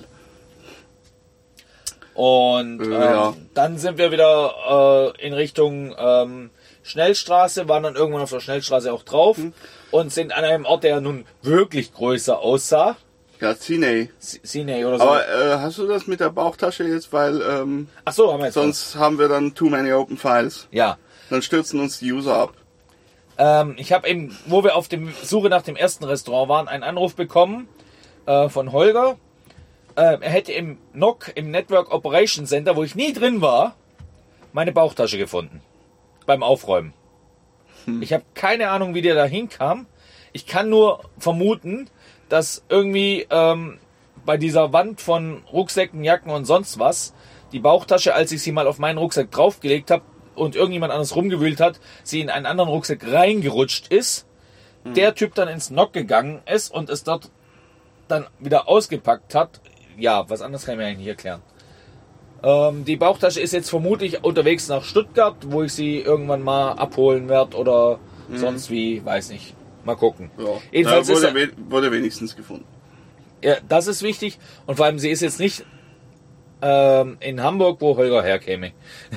S2: Und
S1: Ja.
S2: dann sind wir wieder in Richtung Schnellstraße, waren dann irgendwann auf der Schnellstraße auch drauf und sind an einem Ort, der nun wirklich größer aussah.
S1: Ja, Cine.
S2: Cine oder so.
S1: Aber hast du das mit der Bauchtasche jetzt? Weil
S2: Ach so, haben wir jetzt
S1: sonst haben wir dann too many open files.
S2: Ja.
S1: Dann stürzen uns die User ab.
S2: Ich habe eben, wo wir auf dem Suche nach dem ersten Restaurant waren, einen Anruf bekommen von Holger. Er hätte im NOC, im Network Operations Center, wo ich nie drin war, meine Bauchtasche gefunden. Beim Aufräumen. Ich habe keine Ahnung, wie der da hinkam. Ich kann nur vermuten, dass irgendwie bei dieser Wand von Rucksäcken, Jacken und sonst was, die Bauchtasche, als ich sie mal auf meinen Rucksack draufgelegt habe und irgendjemand anders rumgewühlt hat, sie in einen anderen Rucksack reingerutscht ist, der Typ dann ins NOC gegangen ist und es dort dann wieder ausgepackt hat. Ja, was anderes kann ich mir eigentlich nicht erklären. Die Bauchtasche ist jetzt vermutlich unterwegs nach Stuttgart, wo ich sie irgendwann mal abholen werde oder sonst wie, weiß nicht. Mal gucken.
S1: Ja.
S2: Jedenfalls
S1: wurde wenigstens gefunden.
S2: ja, das ist wichtig. Und vor allem, sie ist jetzt nicht in Hamburg, wo Holger herkäme.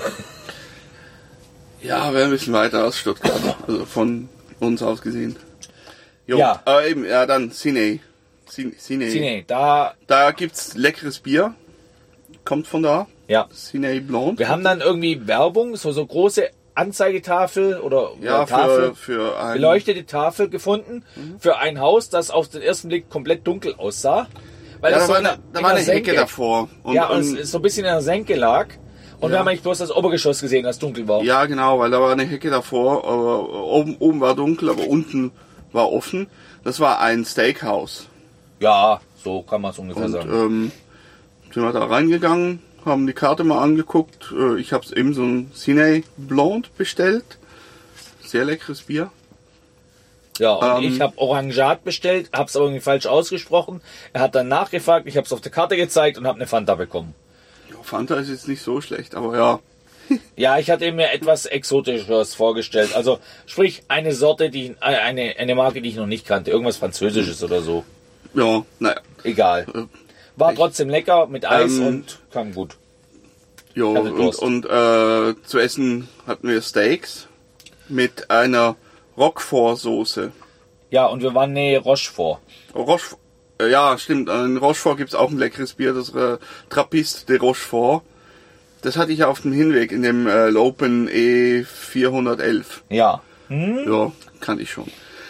S1: Ja, wäre ein bisschen weiter aus Stuttgart. Also von uns aus gesehen. Jo,
S2: Ja.
S1: aber eben, ja, dann Cine.
S2: Cine, da,
S1: Da gibt's leckeres Bier. Kommt von da.
S2: ja.
S1: Cine Blonde.
S2: Wir haben dann irgendwie Werbung, so große Anzeigetafel oder
S1: ja,
S2: Tafel,
S1: für ein...
S2: beleuchtete Tafel gefunden für ein Haus, das auf den ersten Blick komplett dunkel aussah. Weil
S1: Ja,
S2: das
S1: da
S2: so
S1: war eine Hecke davor. Und,
S2: ja, und es so ein bisschen in der Senke lag. Und wir haben eigentlich bloß das Obergeschoss gesehen, das dunkel war.
S1: ja, genau, weil da war eine Hecke davor. Aber oben war dunkel, aber unten war offen. Das war ein Steakhouse.
S2: Ja, so kann man es ungefähr
S1: Und
S2: sagen.
S1: sind wir da reingegangen, haben die Karte mal angeguckt. Ich habe eben so ein Cine Blonde bestellt. Sehr leckeres Bier.
S2: Ja, und ich habe Orangat bestellt, habe es aber irgendwie falsch ausgesprochen. Er hat dann nachgefragt, ich habe es auf der Karte gezeigt und habe eine Fanta bekommen.
S1: Ja, Fanta ist jetzt nicht so schlecht, aber ja.
S2: Ja, ich hatte mir etwas Exotischeres vorgestellt. Also sprich eine Sorte, eine Marke, die ich noch nicht kannte. Irgendwas Französisches oder so.
S1: Ja, naja.
S2: Egal. War trotzdem lecker mit Eis und kam gut.
S1: Jo,
S2: hatte Durst.
S1: und zu essen hatten wir Steaks mit einer Roquefort-Soße.
S2: Ja, und wir waren Nähe Rochefort.
S1: Ja, stimmt. In Rochefort gibt's auch ein leckeres Bier, das Trappiste de Rochefort. Das hatte ich auf dem Hinweg in dem Lopen E411.
S2: Ja.
S1: Ja, kannte ich schon.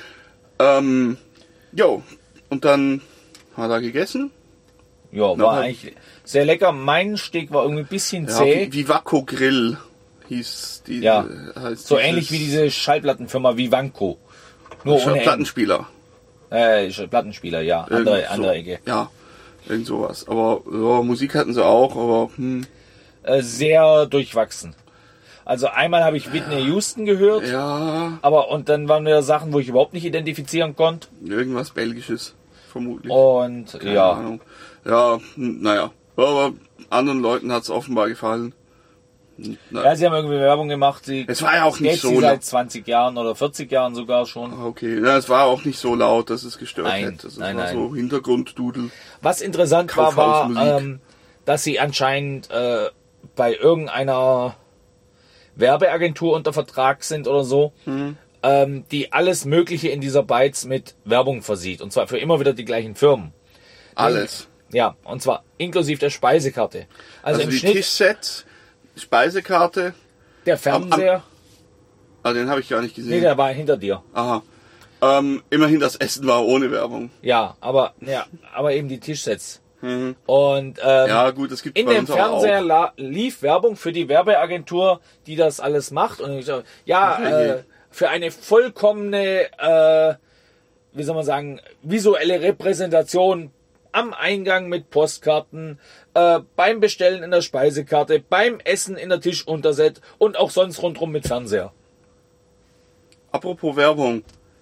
S1: Jo, und dann haben wir da gegessen.
S2: Ja,
S1: Noch
S2: war
S1: mal-
S2: eigentlich sehr lecker. Mein Steak war irgendwie ein bisschen
S1: Ja,
S2: zäh.
S1: Vivaco Grill hieß die.
S2: Ja.
S1: Heißt
S2: So
S1: dieses
S2: ähnlich wie diese Schallplattenfirma Vivanco. Nur ohne N.
S1: Plattenspieler.
S2: Plattenspieler, ja.
S1: Irgend
S2: Andere
S1: so.
S2: Ecke.
S1: Ja, irgend sowas. Aber ja, Musik hatten sie auch, aber
S2: Sehr durchwachsen. Also einmal habe ich Whitney Houston gehört,
S1: ja,
S2: und dann waren wieder Sachen, wo ich überhaupt nicht identifizieren konnte.
S1: irgendwas Belgisches, vermutlich.
S2: Und
S1: Keine
S2: ja,
S1: Ahnung. Ja, naja. Aber anderen Leuten hat es offenbar gefallen.
S2: ja, sie haben irgendwie Werbung gemacht.
S1: Es war ja auch nicht
S2: gäbe
S1: so
S2: sie
S1: laut.
S2: seit 20 Jahren oder 40 Jahren sogar schon.
S1: Okay, ja, es war auch nicht so laut, dass es gestört
S2: Nein,
S1: hätte. Es
S2: nein,
S1: war
S2: nein.
S1: so Hintergrunddudel.
S2: Was interessant war,
S1: Kaufhausmusik.
S2: dass sie anscheinend bei irgendeiner Werbeagentur unter Vertrag sind oder so, die alles Mögliche in dieser Bytes mit Werbung versieht. Und zwar für immer wieder die gleichen Firmen.
S1: Alles.
S2: Ja, und zwar inklusive der Speisekarte. Also im
S1: die
S2: Schnitt
S1: Tischsets, Speisekarte,
S2: der Fernseher.
S1: den habe ich gar nicht gesehen.
S2: Nee, der war hinter dir.
S1: Aha. Immerhin das Essen war ohne Werbung.
S2: Ja, aber eben die Tischsets.
S1: Mhm.
S2: Und
S1: Ja, gut, es gibt
S2: in
S1: bei
S2: dem
S1: uns aber auch.
S2: Fernseher lief Werbung für die Werbeagentur, die das alles macht. Und ich so, ja,
S1: Okay.
S2: für eine vollkommene, wie soll man sagen, visuelle Repräsentation am Eingang mit Postkarten, beim Bestellen in der Speisekarte, beim Essen in der Tischunterset und auch sonst rundherum mit Fernseher.
S1: Apropos Werbung.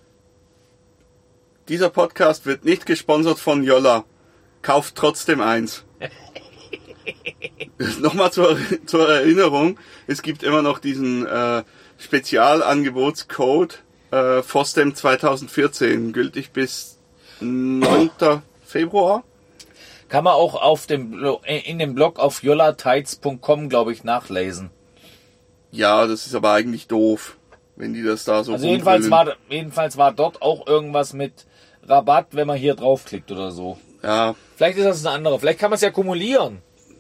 S1: Dieser Podcast wird nicht gesponsert von Jolla. Kauft trotzdem eins. Nochmal zur Erinnerung, es gibt immer noch diesen Spezialangebotscode FOSDEM 2014, gültig bis 9. Februar.
S2: Kann man auch in dem Blog auf jollatights.com, glaube ich, nachlesen.
S1: Ja, das ist aber eigentlich doof. wenn die das da so
S2: Also jedenfalls war dort auch irgendwas mit Rabatt, wenn man hier draufklickt oder so.
S1: Ja.
S2: Vielleicht ist das eine andere. Vielleicht kann man es ja kumulieren.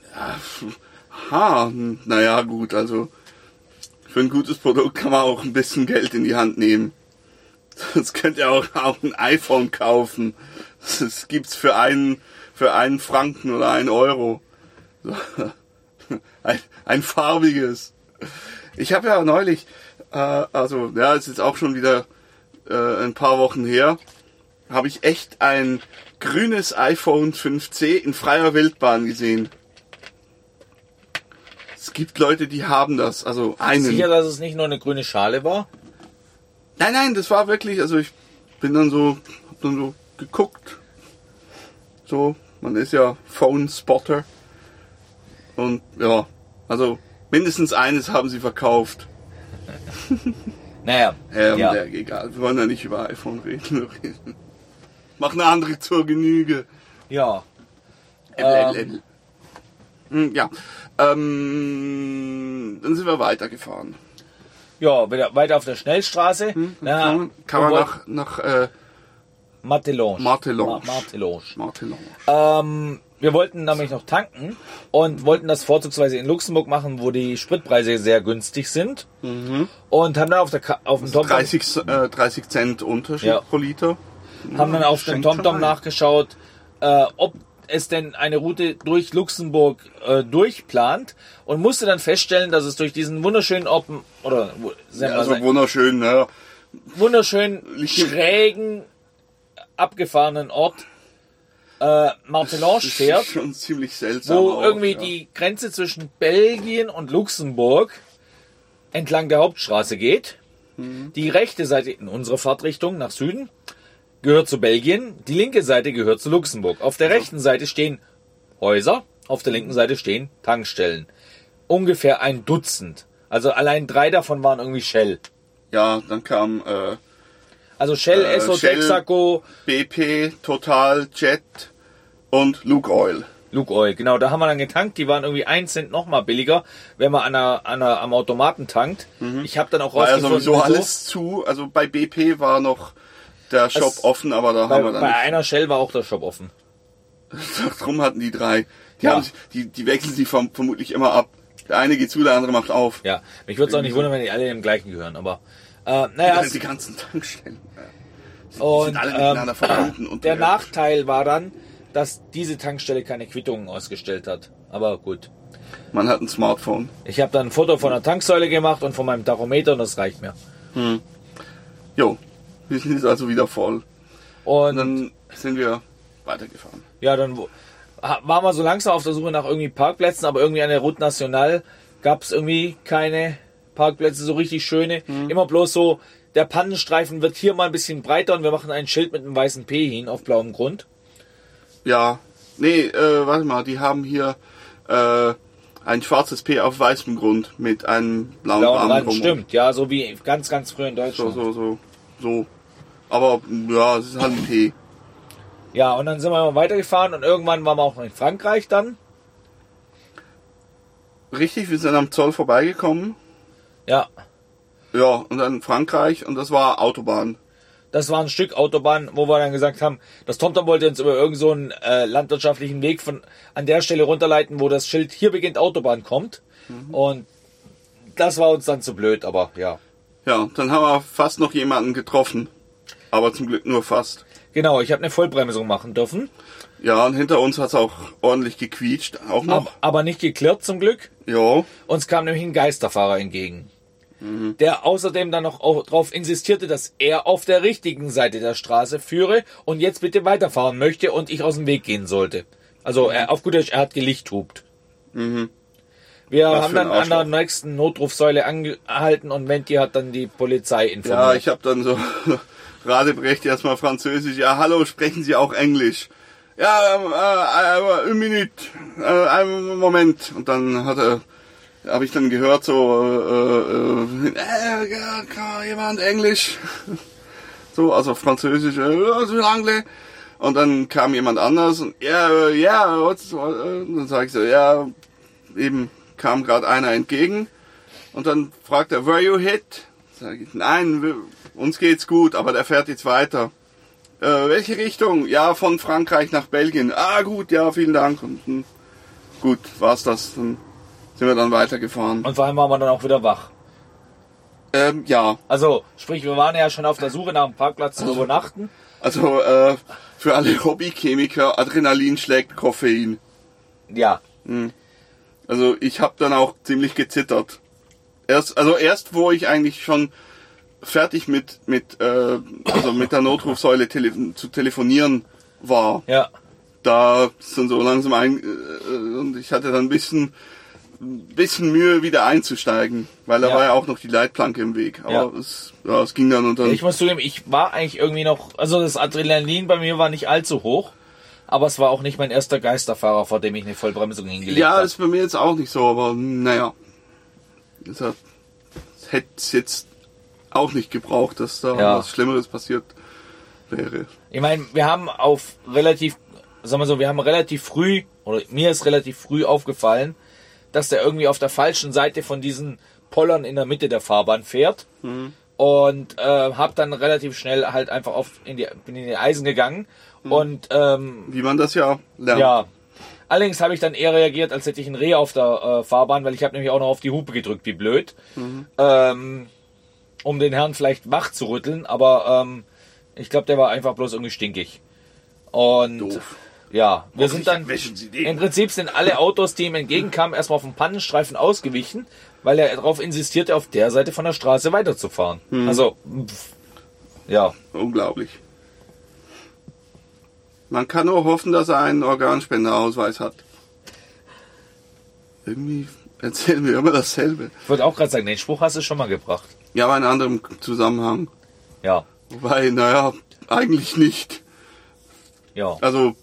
S1: Naja, gut, also für ein gutes Produkt kann man auch ein bisschen Geld in die Hand nehmen. Das könnt ihr auch ein iPhone kaufen. Das gibt's für einen Franken oder 1 Euro. Ein farbiges. Ich habe ja neulich, ist jetzt auch schon wieder ein paar Wochen her, habe ich echt ein grünes iPhone 5C in freier Wildbahn gesehen. Es gibt Leute, die haben das, also einen.
S2: Sicher, dass es nicht nur eine grüne Schale war?
S1: Nein, das war wirklich, also ich bin dann so geguckt. So, man ist ja Phone-Spotter. Und ja, also mindestens eines haben sie verkauft.
S2: Naja.
S1: Ja. Egal, wir wollen ja nicht über iPhone reden. Mach eine andere zur Genüge.
S2: Ja.
S1: Ja. Dann sind wir weitergefahren.
S2: Ja, weiter auf der Schnellstraße.
S1: Kann man nach
S2: Martelange. Wir wollten nämlich noch tanken und wollten das vorzugsweise in Luxemburg machen, wo die Spritpreise sehr günstig sind. Und haben dann auf dem TomTom
S1: 30 Cent Unterschied pro Liter.
S2: Haben dann auf dem TomTom nachgeschaut, ob es denn eine Route durch Luxemburg durchplant und musste dann feststellen, dass es durch diesen wunderschönen
S1: wunderschön, ne?
S2: Wunderschön schrägen, abgefahrenen Ort Martelange fährt,
S1: schon ziemlich seltsam
S2: wo irgendwie die Grenze zwischen Belgien und Luxemburg entlang der Hauptstraße geht. Die rechte Seite in unserer Fahrtrichtung nach Süden gehört zu Belgien, die linke Seite gehört zu Luxemburg. Auf der rechten Seite stehen Häuser, auf der linken Seite stehen Tankstellen. Ungefähr 1 Dutzend. Also allein 3 davon waren irgendwie Shell.
S1: Ja, dann kam
S2: also Shell, Esso,
S1: Shell,
S2: Texaco,
S1: BP, Total, Jet und Lukoil.
S2: Lukoil, genau, da haben wir dann getankt. Die waren irgendwie 1 Cent nochmal billiger, wenn man am Automaten tankt. Ich habe dann auch rausgefunden,
S1: also sowieso alles zu. Also bei BP war noch der Shop offen, aber da haben wir dann
S2: bei einer Shell war auch der Shop offen.
S1: Drum hatten die 3. Die wechseln sich vermutlich immer ab. Der eine geht zu, der andere macht auf.
S2: Ja, mich würde es auch nicht wundern, wenn die alle im gleichen gehören, aber
S1: die ganzen Tankstellen.
S2: Und
S1: sind alle miteinander verbunden. Und
S2: der Nachteil war dann, dass diese Tankstelle keine Quittungen ausgestellt hat. Aber gut.
S1: Man hat ein Smartphone.
S2: Ich habe dann ein Foto von der Tanksäule gemacht und von meinem Tachometer und das reicht mir.
S1: Jo, wir sind jetzt also wieder voll.
S2: Und
S1: dann sind wir weitergefahren.
S2: Ja, dann waren wir so langsam auf der Suche nach irgendwie Parkplätzen, aber irgendwie an der Route Nationale gab es irgendwie keine Parkplätze, so richtig schöne. Immer bloß so, der Pannenstreifen wird hier mal ein bisschen breiter und wir machen ein Schild mit einem weißen P hin auf blauem Grund.
S1: Ja, nee, warte mal, die haben hier ein schwarzes P auf weißem Grund mit einem blauen Rahmen.
S2: Stimmt, ja, so wie ganz, ganz früh in Deutschland.
S1: So. Aber ja, es ist halt ein P.
S2: Ja, und dann sind wir weitergefahren und irgendwann waren wir auch in Frankreich dann.
S1: Richtig, wir sind am Zoll vorbeigekommen.
S2: Ja.
S1: Ja, und dann Frankreich und das war Autobahn.
S2: Das war ein Stück Autobahn, wo wir dann gesagt haben, das TomTom wollte uns über irgend so einen landwirtschaftlichen Weg an der Stelle runterleiten, wo das Schild hier beginnt Autobahn kommt. Und das war uns dann zu blöd, aber ja.
S1: Ja, dann haben wir fast noch jemanden getroffen. Aber zum Glück nur fast.
S2: Genau, ich habe eine Vollbremsung machen dürfen.
S1: Ja, und hinter uns hat es auch ordentlich gequietscht. Auch noch.
S2: Aber nicht geklirrt zum Glück.
S1: Ja.
S2: Uns kam nämlich ein Geisterfahrer entgegen. Der außerdem dann noch darauf insistierte, dass er auf der richtigen Seite der Straße führe und jetzt bitte weiterfahren möchte und ich aus dem Weg gehen sollte. Also auf gut Deutsch, er hat gelichthupt. Wir haben dann an der nächsten Notrufsäule angehalten und Menti hat dann die Polizei informiert.
S1: Ja, ich habe dann so Radebrecht erstmal Französisch. Ja, hallo, sprechen Sie auch Englisch? Ja, ein Minute, einen Moment. Und dann habe ich dann gehört so, kann jemand Englisch? So, also Französisch, Anglais. Und dann kam jemand anders und dann sage ich so, ja, eben kam gerade einer entgegen und dann fragt er, were you hit? Sag ich, nein, uns geht's gut, aber der fährt jetzt weiter. Welche Richtung? Ja, von Frankreich nach Belgien. Ah, gut, ja, vielen Dank. Und gut, war's das. Dann sind wir dann weitergefahren.
S2: Und vor allem waren wir dann auch wieder wach.
S1: Ja.
S2: Also, sprich, wir waren ja schon auf der Suche nach einem Parkplatz zum Übernachten.
S1: Also, für alle Hobbychemiker, Adrenalin schlägt Koffein.
S2: Ja.
S1: Also, ich habe dann auch ziemlich gezittert. Erst, wo ich eigentlich schon fertig mit der Notrufsäule zu telefonieren war.
S2: Ja.
S1: Da ist dann so langsam und ich hatte dann ein bisschen Mühe wieder einzusteigen, weil da war ja auch noch die Leitplanke im Weg. Aber es ging dann und dann.
S2: Ich muss zugeben, ich war eigentlich irgendwie noch, also das Adrenalin bei mir war nicht allzu hoch, aber es war auch nicht mein erster Geisterfahrer, vor dem ich eine Vollbremsung hingelegt habe.
S1: Ja, ist bei mir jetzt auch nicht so, aber naja. Es hätte es jetzt auch nicht gebraucht, dass da was Schlimmeres passiert wäre.
S2: Ich meine, wir haben relativ früh, oder mir ist relativ früh aufgefallen, dass der irgendwie auf der falschen Seite von diesen Pollern in der Mitte der Fahrbahn fährt. Und habe dann relativ schnell halt einfach bin in die Eisen gegangen. Und
S1: wie man das ja lernt.
S2: Ja. Allerdings habe ich dann eher reagiert, als hätte ich ein Reh auf der Fahrbahn, weil ich habe nämlich auch noch auf die Hupe gedrückt, wie blöd. Um den Herrn vielleicht wach zu rütteln, aber ich glaube, der war einfach bloß irgendwie stinkig. Und
S1: doof.
S2: Ja, wir sind dann, im Prinzip sind alle Autos, die ihm entgegenkamen, erstmal auf dem Pannenstreifen ausgewichen, weil er darauf insistierte, auf der Seite von der Straße weiterzufahren. Also, ja.
S1: Unglaublich. Man kann nur hoffen, dass er einen Organspenderausweis hat. Irgendwie erzählen wir immer dasselbe.
S2: Ich wollte auch gerade sagen, den Spruch hast du schon mal gebracht.
S1: Ja, aber in anderem Zusammenhang.
S2: Ja.
S1: Wobei, naja, eigentlich nicht.
S2: Ja.
S1: Also,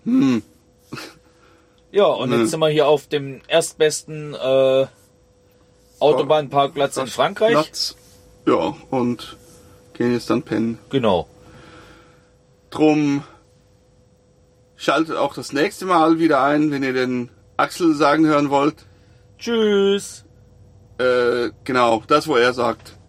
S2: Ja, und jetzt sind wir hier auf dem erstbesten Autobahnparkplatz in Frankreich.
S1: Ja, und gehen jetzt dann pennen.
S2: Genau.
S1: Drum schaltet auch das nächste Mal wieder ein, wenn ihr den Axel sagen hören wollt.
S2: Tschüss.
S1: Genau, das, wo er sagt.